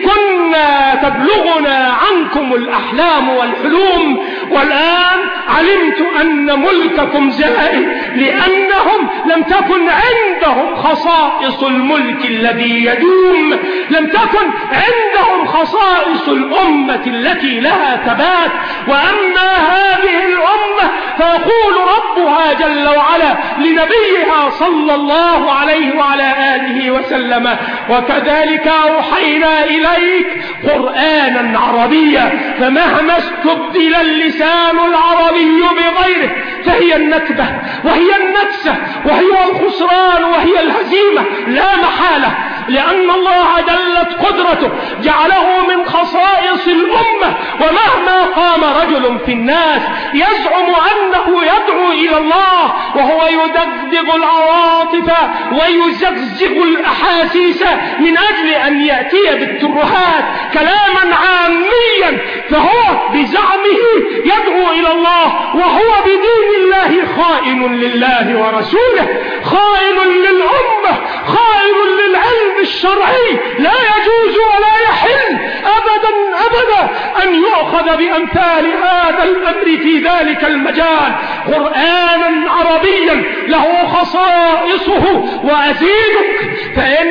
كنا تبلغنا عنكم الأحلام والحلوم، والآن علمت أن ملككم زائل، لأنهم لم تكن عندهم خصائص الملك الذي يدوم، لم تكن عندهم خصائص الأمة التي لها ثبات. وأما هذه الأمة فيقول ربها جل وعلا لنبيها صلى الله عليه وعلى آله وسلم: وكذلك أوحينا إليك قرآنا عربيا، فمهما استبدل اللسان العربي بغيره فهي النكبة وهي النكسة وهي الخسران وهي الهزيمة لا محالة، لأن الله دلت قدرته جعله من خصائص الأمة. ومهما قام رجل في الناس يزعم أنه يدعو إلى الله وهو يدغدغ العواطف ويزغزغ الأحاسيس من أجل أن يأتي بالترهات كلاما عاميا، فهو بزعمه يدعو إلى الله وهو بدين الله خائن لله ورسوله، خائن للأمة، خائن للعلم الشرعي. لا يجوز ولا يحل أبدا أن يؤخذ بأمثال هذا الأمر في ذلك المجال. قرآنا عربيا له خصائصه. وأزيدك فإن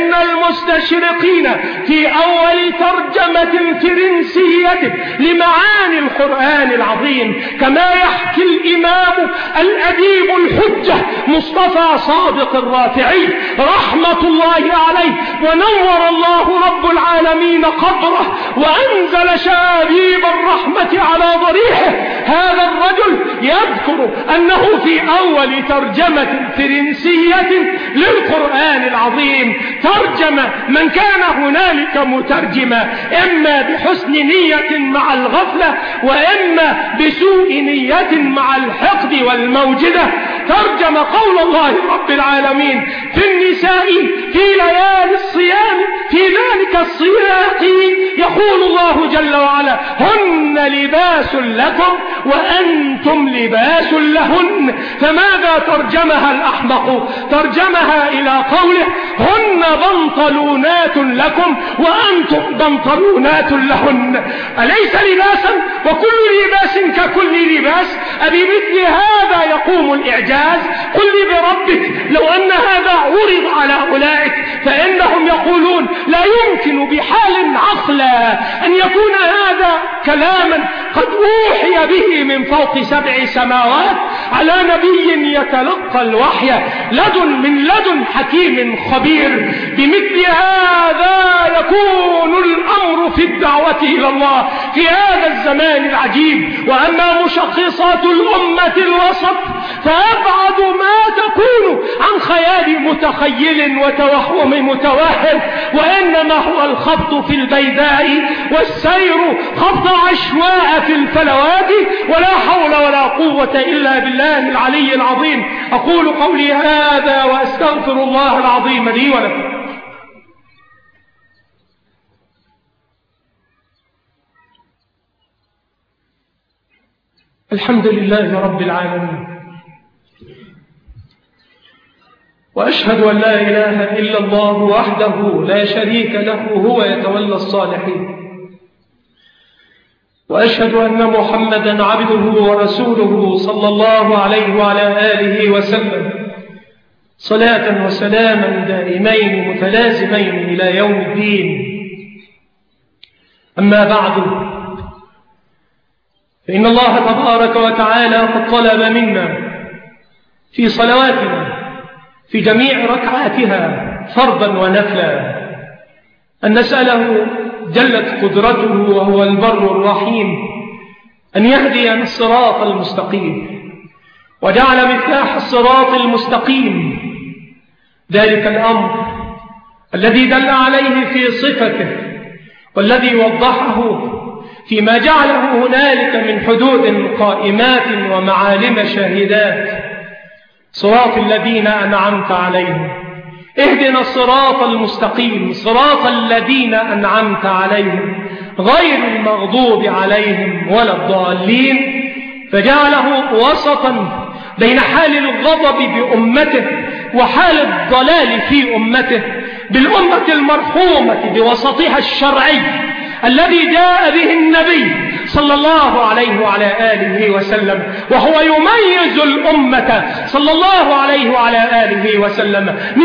المستشرقين في أول ترجمة فرنسية لمعاني القرآن العظيم، كما يحكي الإمام الأديب الحجة مصطفى صادق الرافعي رحمة الله عليه ونور الله رب العالمين قبره وأنزل شابيب الرحمة على ضريحه. هذا الرجل يذكر أنه في أول ترجمة فرنسية للقرآن العظيم ترجم من كان هنالك مترجما إما بحسن نية مع الغفلة وإما بسوء نية مع الحقد والموجدة. ترجم قول الله رب العالمين في النساء في ليالي الصيام في ذلك السياق يقول الله جل وعلا هن لباس لكم وأنتم لباس لهن. فماذا ترجمها الأحمق؟ ترجمها إلى قوله هن بنطلونات لكم وأنتم بنطلونات لهن. أليس لباسا؟ وكل لباس ككل لباس. أبمثل هذا يقوم الإعجاز؟ قل لي بربك لو أن هذا عرض على أولئك فإنهم يقولون لا يمكن بحال عقلا أن يكون هذا كلاما قد أوحي به من فوق 7 سماوات على نبي يتلقى الوحي من لدن حكيم خبير. بمثل هذا يكون الأمر في الدعوة إلى الله في هذا الزمان العجيب. وأما مشخصات الأمة الوسط فأبعد ما تكون عن خيال متخيل وتوهم متوهم، وإنما هو الخبط في البيداء والسير خبط عشواء في الفلوات، ولا حول ولا قوة إلا بالله العلي العظيم. أقول قولي هذا وأستغفر الله العظيم لي ولكم. الحمد لله رب العالمين، وأشهد أن لا إله إلا الله وحده لا شريك له هو يتولى الصالحين، وأشهد أن محمدا عبده ورسوله صلى الله عليه وعلى آله وسلم صلاة وسلاما دائمين متلازمين إلى يوم الدين. أما بعد، فإن الله تبارك وتعالى قد طلب منا في صلواتنا في جميع ركعاتها فرضا ونفلا أن نسأله جلت قدرته وهو البر الرحيم أن يهدينا الصراط المستقيم، وجعل مفتاح الصراط المستقيم ذلك الأمر الذي دل عليه في صفته والذي وضحه فيما جعله هنالك من حدود قائمات ومعالم شاهدات. صراط الذين أنعمت عليهم، اهدنا الصراط المستقيم صراط الذين أنعمت عليهم غير المغضوب عليهم ولا الضالين. فجعله وسطا بين حال الغضب بأمته وحال الضلال في أمته، بالأمة المرحومة بوسطها الشرعي الذي جاء به النبي صلى الله عليه وعلى آله وسلم، وهو يميز الأمة صلى الله عليه وعلى آله وسلم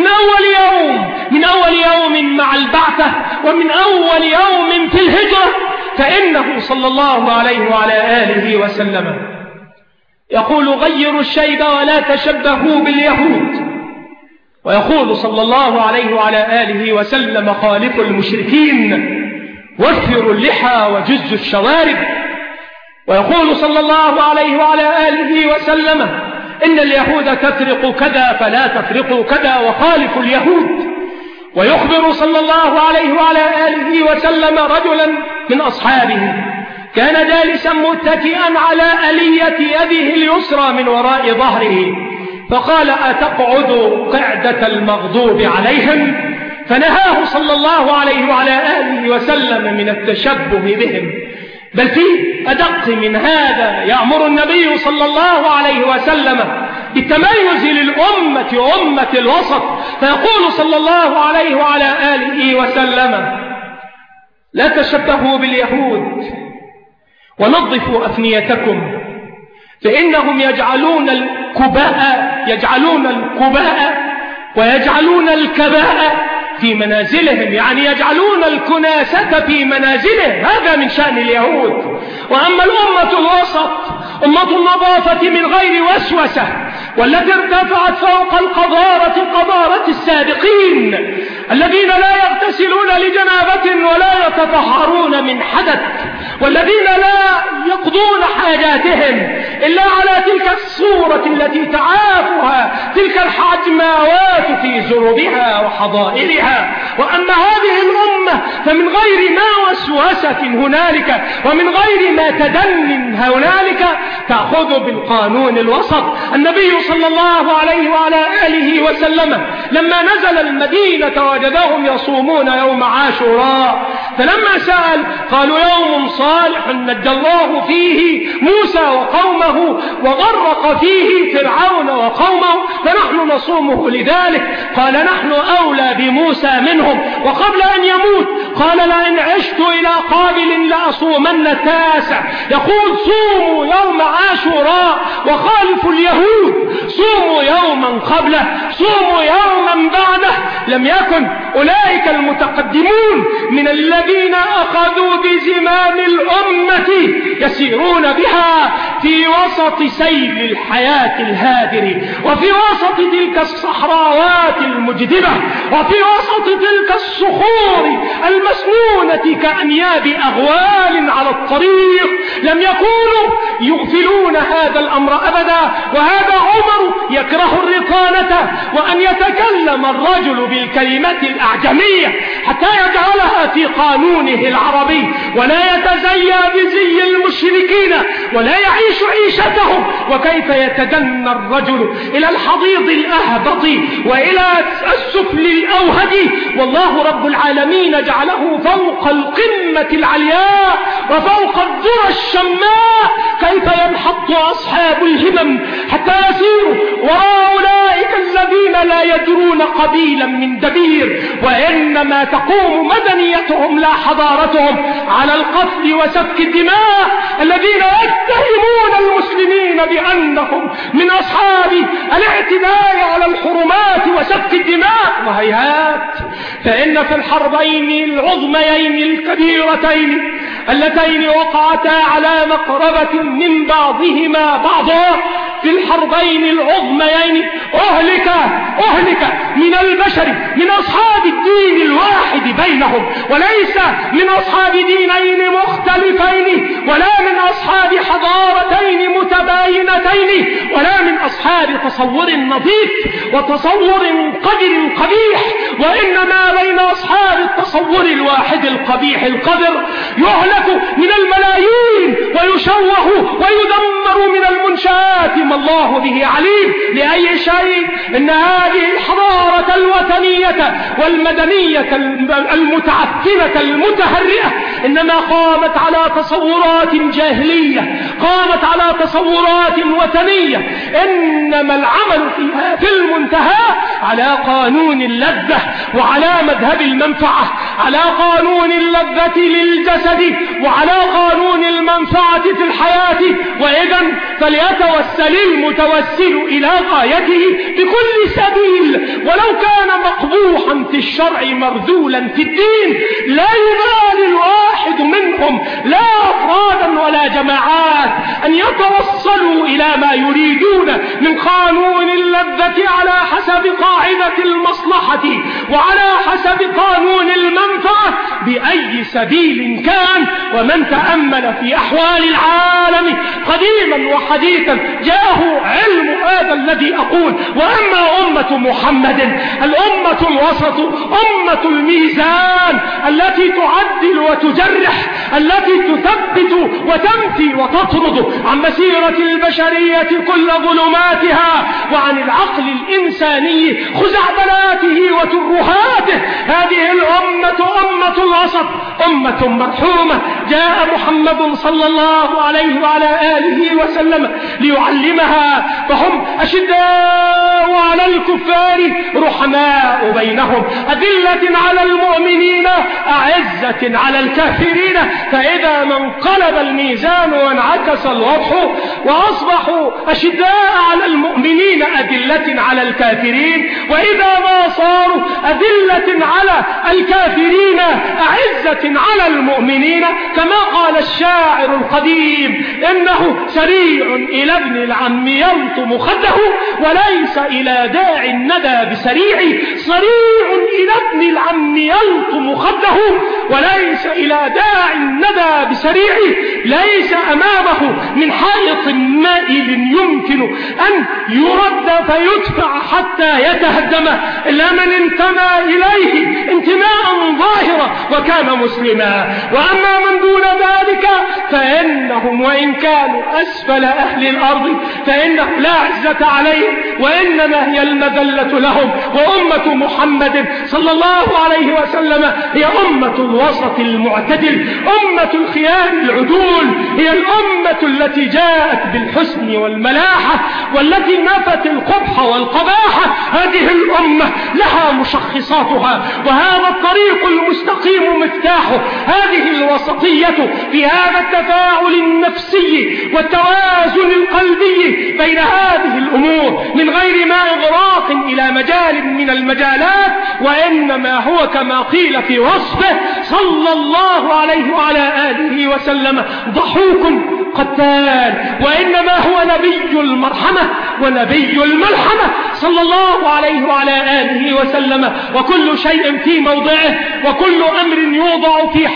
من أول يوم مع البعثة ومن أول يوم في الهجرة. فإنه صلى الله عليه وعلى آله وسلم يقول غيروا الشيب ولا تشبهوا باليهود، ويقول صلى الله عليه وعلى آله وسلم خالفوا المشركين وفروا اللحى وجزوا الشوارب. ويقول صلى الله عليه وعلى آله وسلم إن اليهود تفرق كذا فلا تفرقوا كذا وخالفوا اليهود. ويخبر صلى الله عليه وعلى آله وسلم رجلا من أصحابه كان جالسا متكئا على ألية يده اليسرى من وراء ظهره، فقال أتقعد قعدة المغضوب عليهم؟ فنهاه صلى الله عليه وعلى آله وسلم من التشبه بهم، بل في أدق من هذا يأمر النبي صلى الله عليه وسلم بالتميز للأمة أمة الوسط، فيقول صلى الله عليه وعلى آله وسلم لا تشبهوا باليهود ونظفوا أفنيتكم فإنهم يجعلون الكباء ويجعلون الكباء في منازلهم، يعني يجعلون الكناسة في منازلهم، هذا من شأن اليهود. وأما الأمة الوسط، أمة النظافة من غير وسوسة، والتي ارتفعت فوق قذارة السابقين الذين لا يغتسلون لجنابة ولا يتطهرون من حدث، والذين لا يقضون حاجاتهم إلا على تلك الصورة التي تعافها تلك الحجماوات في زربها وحظائرها. وأما هذه الأمة فمن غير ما وسوسة هنالك ومن غير ما تدن هنالك تأخذ بالقانون الوسط. النبي صلى الله عليه وعلى آله وسلم لما نزل المدينة وجدهم يصومون يوم عاشوراء، فلما سأل قالوا يوم صالح نجى الله فيه موسى وقومه وغرق فيه فرعون وقومه فنحن نصومه لذلك. قال نحن أولى بموسى منهم. وقبل أن يموت قال لئن عشت إلى قابل لأصومن التاسع. يقول صوموا يوم عاشوراء وخالفوا اليهود، صوموا يوما قبله، صوموا يوما بعده. لم يكن أولئك المتقدمون من الذين أخذوا بزمام الأمة يسيرون بها في وسط سيل الحياة الهادر، وفي وسط تلك الصحراوات المجدبة، وفي وسط تلك الصخور المسنونة كأنياب أغوال على الطريق. لم يكونوا يغفلون هذا الأمر أبدا. وهذا عمر يكره الرقانة وأن يتكلم الرجل بالكلمة الأعجمية حتى يجعلها في قانونه العربي، ولا يتزيى بزي المشركين ولا يعيش عيشتهم. وكيف يتدنى الرجل إلى الحضيض الأهبط وإلى السفل الأوهد، والله رب العالمين جعله فوق القمة العلياء وفوق الذرى الشماء. كيف ينحط أصحاب الهمم حتى يسيروا وراء أولئك الذين لا يدرون قبيلا من دبير، وإنما تقوم مدنيتهم لا حضارتهم على القتل وسفك الدماء، الذين يتهمون المسلمين بأنهم من أصحاب الاعتداء على الحرمات وسفك الدماء. وهيهات، فإن في الحربين العظميين الكبيرتين اللتين وقعتا على مقربة من بعضهما بعضا، في الحربين العظميين أهلك من البشر من أصحاب الدين الواحد بينهم، وليس من أصحاب دينين مختلفين، ولا من أصحاب حضارتين متباينتين، ولا من أصحاب تصور نظيف وتصور قدر قبيح، وإنما بين أصحاب التصور الواحد القبيح القدر يهلك من الملايين ويشوه ويدمر من المنشآت ما الله به عليم. لأي شيء؟ إن هذه الحضارة الوطنية والمدنية المتعفنة المتهرئة إنما قامت على تصورات جاهلية، قامت على تصورات وثنية، إنما العمل فيها في المنتهى على قانون اللذة وعلى مذهب المنفعة، على قانون اللذة للجسد وعلى قانون المنفعة في الحياة. وإذا فليتوسل المتوسل إلى غايته بكل سبيل، ولو كان مقبوحا في الشرع مرذولا في الدين، لا يبالي الواحد منهم لا أفرادا ولا جماعات أن يتوصلوا إلى ما يريدون من قانون اللذة على حسب قاعدة المصلحة وعلى حسب قانون المنفعة بأي سبيل كان. ومن تأمل في أحوال العالم قديما وحديثا جاءه علم هذا الذي أقول. وأما أمة محمد الأمة الوسط، أمة الميزان التي تعدل وتجرح، التي تثبت وتنفي وتطرد عن مسيرة البشرية كل ظلماتها وعن العقل الإنساني خزعبلاته وترهاته. هذه الأمة أمة الوسط، أمة مرحومة جاء محمد صلى الله عليه وعلى آله وسلم ليعلمها، فهم أشداء على الكفار رحماء بينهم، أذلة على المؤمنين أعزة على الكافرين. فإذا ما انقلب الميزان وانعكس الوضح وأصبحوا أشداء على المؤمنين أذلة على الكافرين، وإذا ما صاروا أذلة على الكافرين أعزة على المؤمنين، كما قال الشاعر القديم: إنه سريع إلى ابن العم يلطم خده وليس إلى داع الندى بسريع. سريع إلى ابن العم يلطم خده وليس إلى داع الندى بسريع. ليس أمامه من حائط مائل يمكن أن يرد فيدفع حتى يتهدم، إلا من انتمى إليه انتماء ظاهرا وكان مسلما. وأما من دون ذلك فإنهم وإن كانوا أسفل أهل الأرض فإنه لا عزة عليهم، وإنما هي المذلة لهم. وأمة محمد صلى الله عليه وسلم هي أمة الوسط المعتدل، أمة الخيار العدول، هي الأمة التي جاءت بالحسن والملاحة والتي نفت القبح والقباحة. هذه الأمة لها مشخصاتها، وهذا الطريق المستقيم مفتاحه. هذه الوسطية في هذا التفاعل النفسي والتوازن القلبي بين هذه الأمور من غير ما إغراق إلى مجال من المجالات، وإنما هو كما قيل في وصفه صلى الله عليه وعلى آله وسلم: ضحوك قتال. وإنما هو نبي المرحمة ونبي الملحمة صلى الله عليه وعلى آله وسلم. وكل شيء في موضعه، وكل أمر يوضع في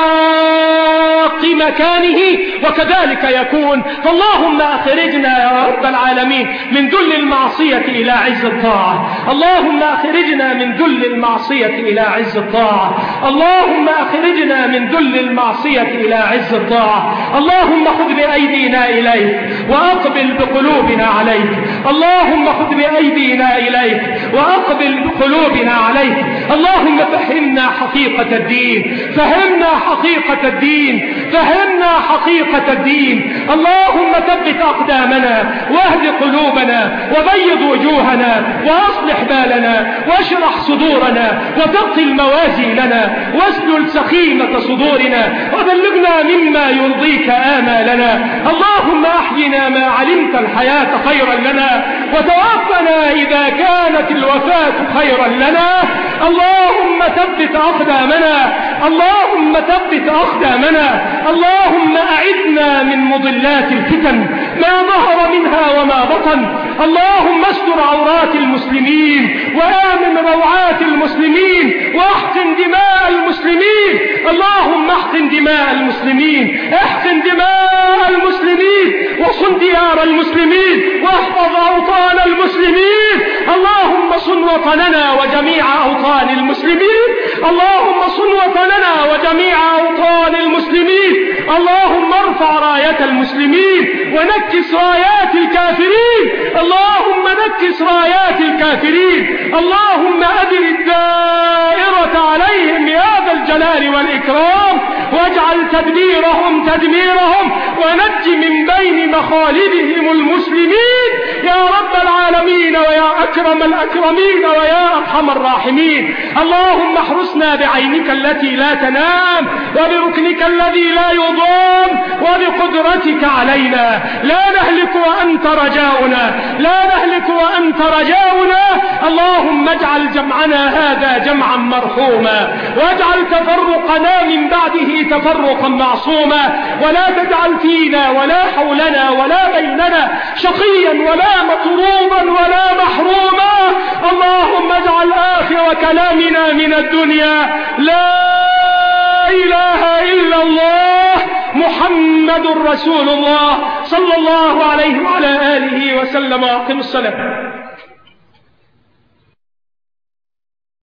حق مكانه، وكذلك يكون. فاللهم أخرجنا يا رب العالمين من ذل المعصية إلى عز الطاعة. اللهم أخرجنا من ذل المعصية إلى عز الطاعة. اللهم أخرجنا من ذل المعصية إلى عز الطاعة. اللهم خذ بأيدينا إليك وأقبل بقلوبنا عليك. اللهم خذ بأيدينا إليك وأقبل بقلوبنا عليك. اللهم فهمنا حقيقة الدين، فهمنا حقيقة الدين، فهمنا حقيقة الدين. اللهم ثبت أقدامنا واهد قلوبنا وبيض وجوهنا وأصلح بالنا واشرح صدورنا وثقل موازيننا واسلل سخيمة صدورنا وبلغنا مما يرضيك آمالنا. اللهم أحينا ما علمت الحياة خيرا لنا، وتوفنا إذا كانت الوفاة خيرا لنا. اللهم ثبت أقدامنا، اللهم ثبت أقدامنا. اللهم أعذنا من مضلات الفتن ما ظهر منها وما بطن. اللهم استر عورات المسلمين وآمن روعات المسلمين واحقن دماء المسلمين. اللهم احقن دماء المسلمين، احقن دماء المسلمين، وصن ديار المسلمين، واحفظ أوطان المسلمين. اللهم صن وطننا وجميع أوطان المسلمين. اللهم صن وطننا وجميع أوطان المسلمين. اللهم ارفع راية المسلمين ونكس رايات الكافرين. اللهم نكس رايات الكافرين. اللهم أدر الدائرة عليهم يا ذا الجلال والإكرام، واجعل تدبيرهم تدميرهم، ونج من بين مخالبهم المسلمين يا رب العالمين ويا أكرم الأكرمين ويا أرحم الراحمين. اللهم احرسنا بعينك التي لا تنام وبركنك الذي لا يضام وبقدرتك علينا. لا نهلك وأنت رجاؤنا، لا نهلك وأنت رجاؤنا. اللهم اجعل جمعنا هذا جمعا مرحوما، واجعل تفرقنا من بعده تفرقا معصوما، ولا تجعل فينا ولا حولنا ولا بيننا شقيا ولا مطرودا ولا محروما. اللهم اجعل آخر كلامنا من الدنيا لا إله إلا الله محمد رسول الله صلى الله عليه وعلى آله وسلم. أقم الصلاة.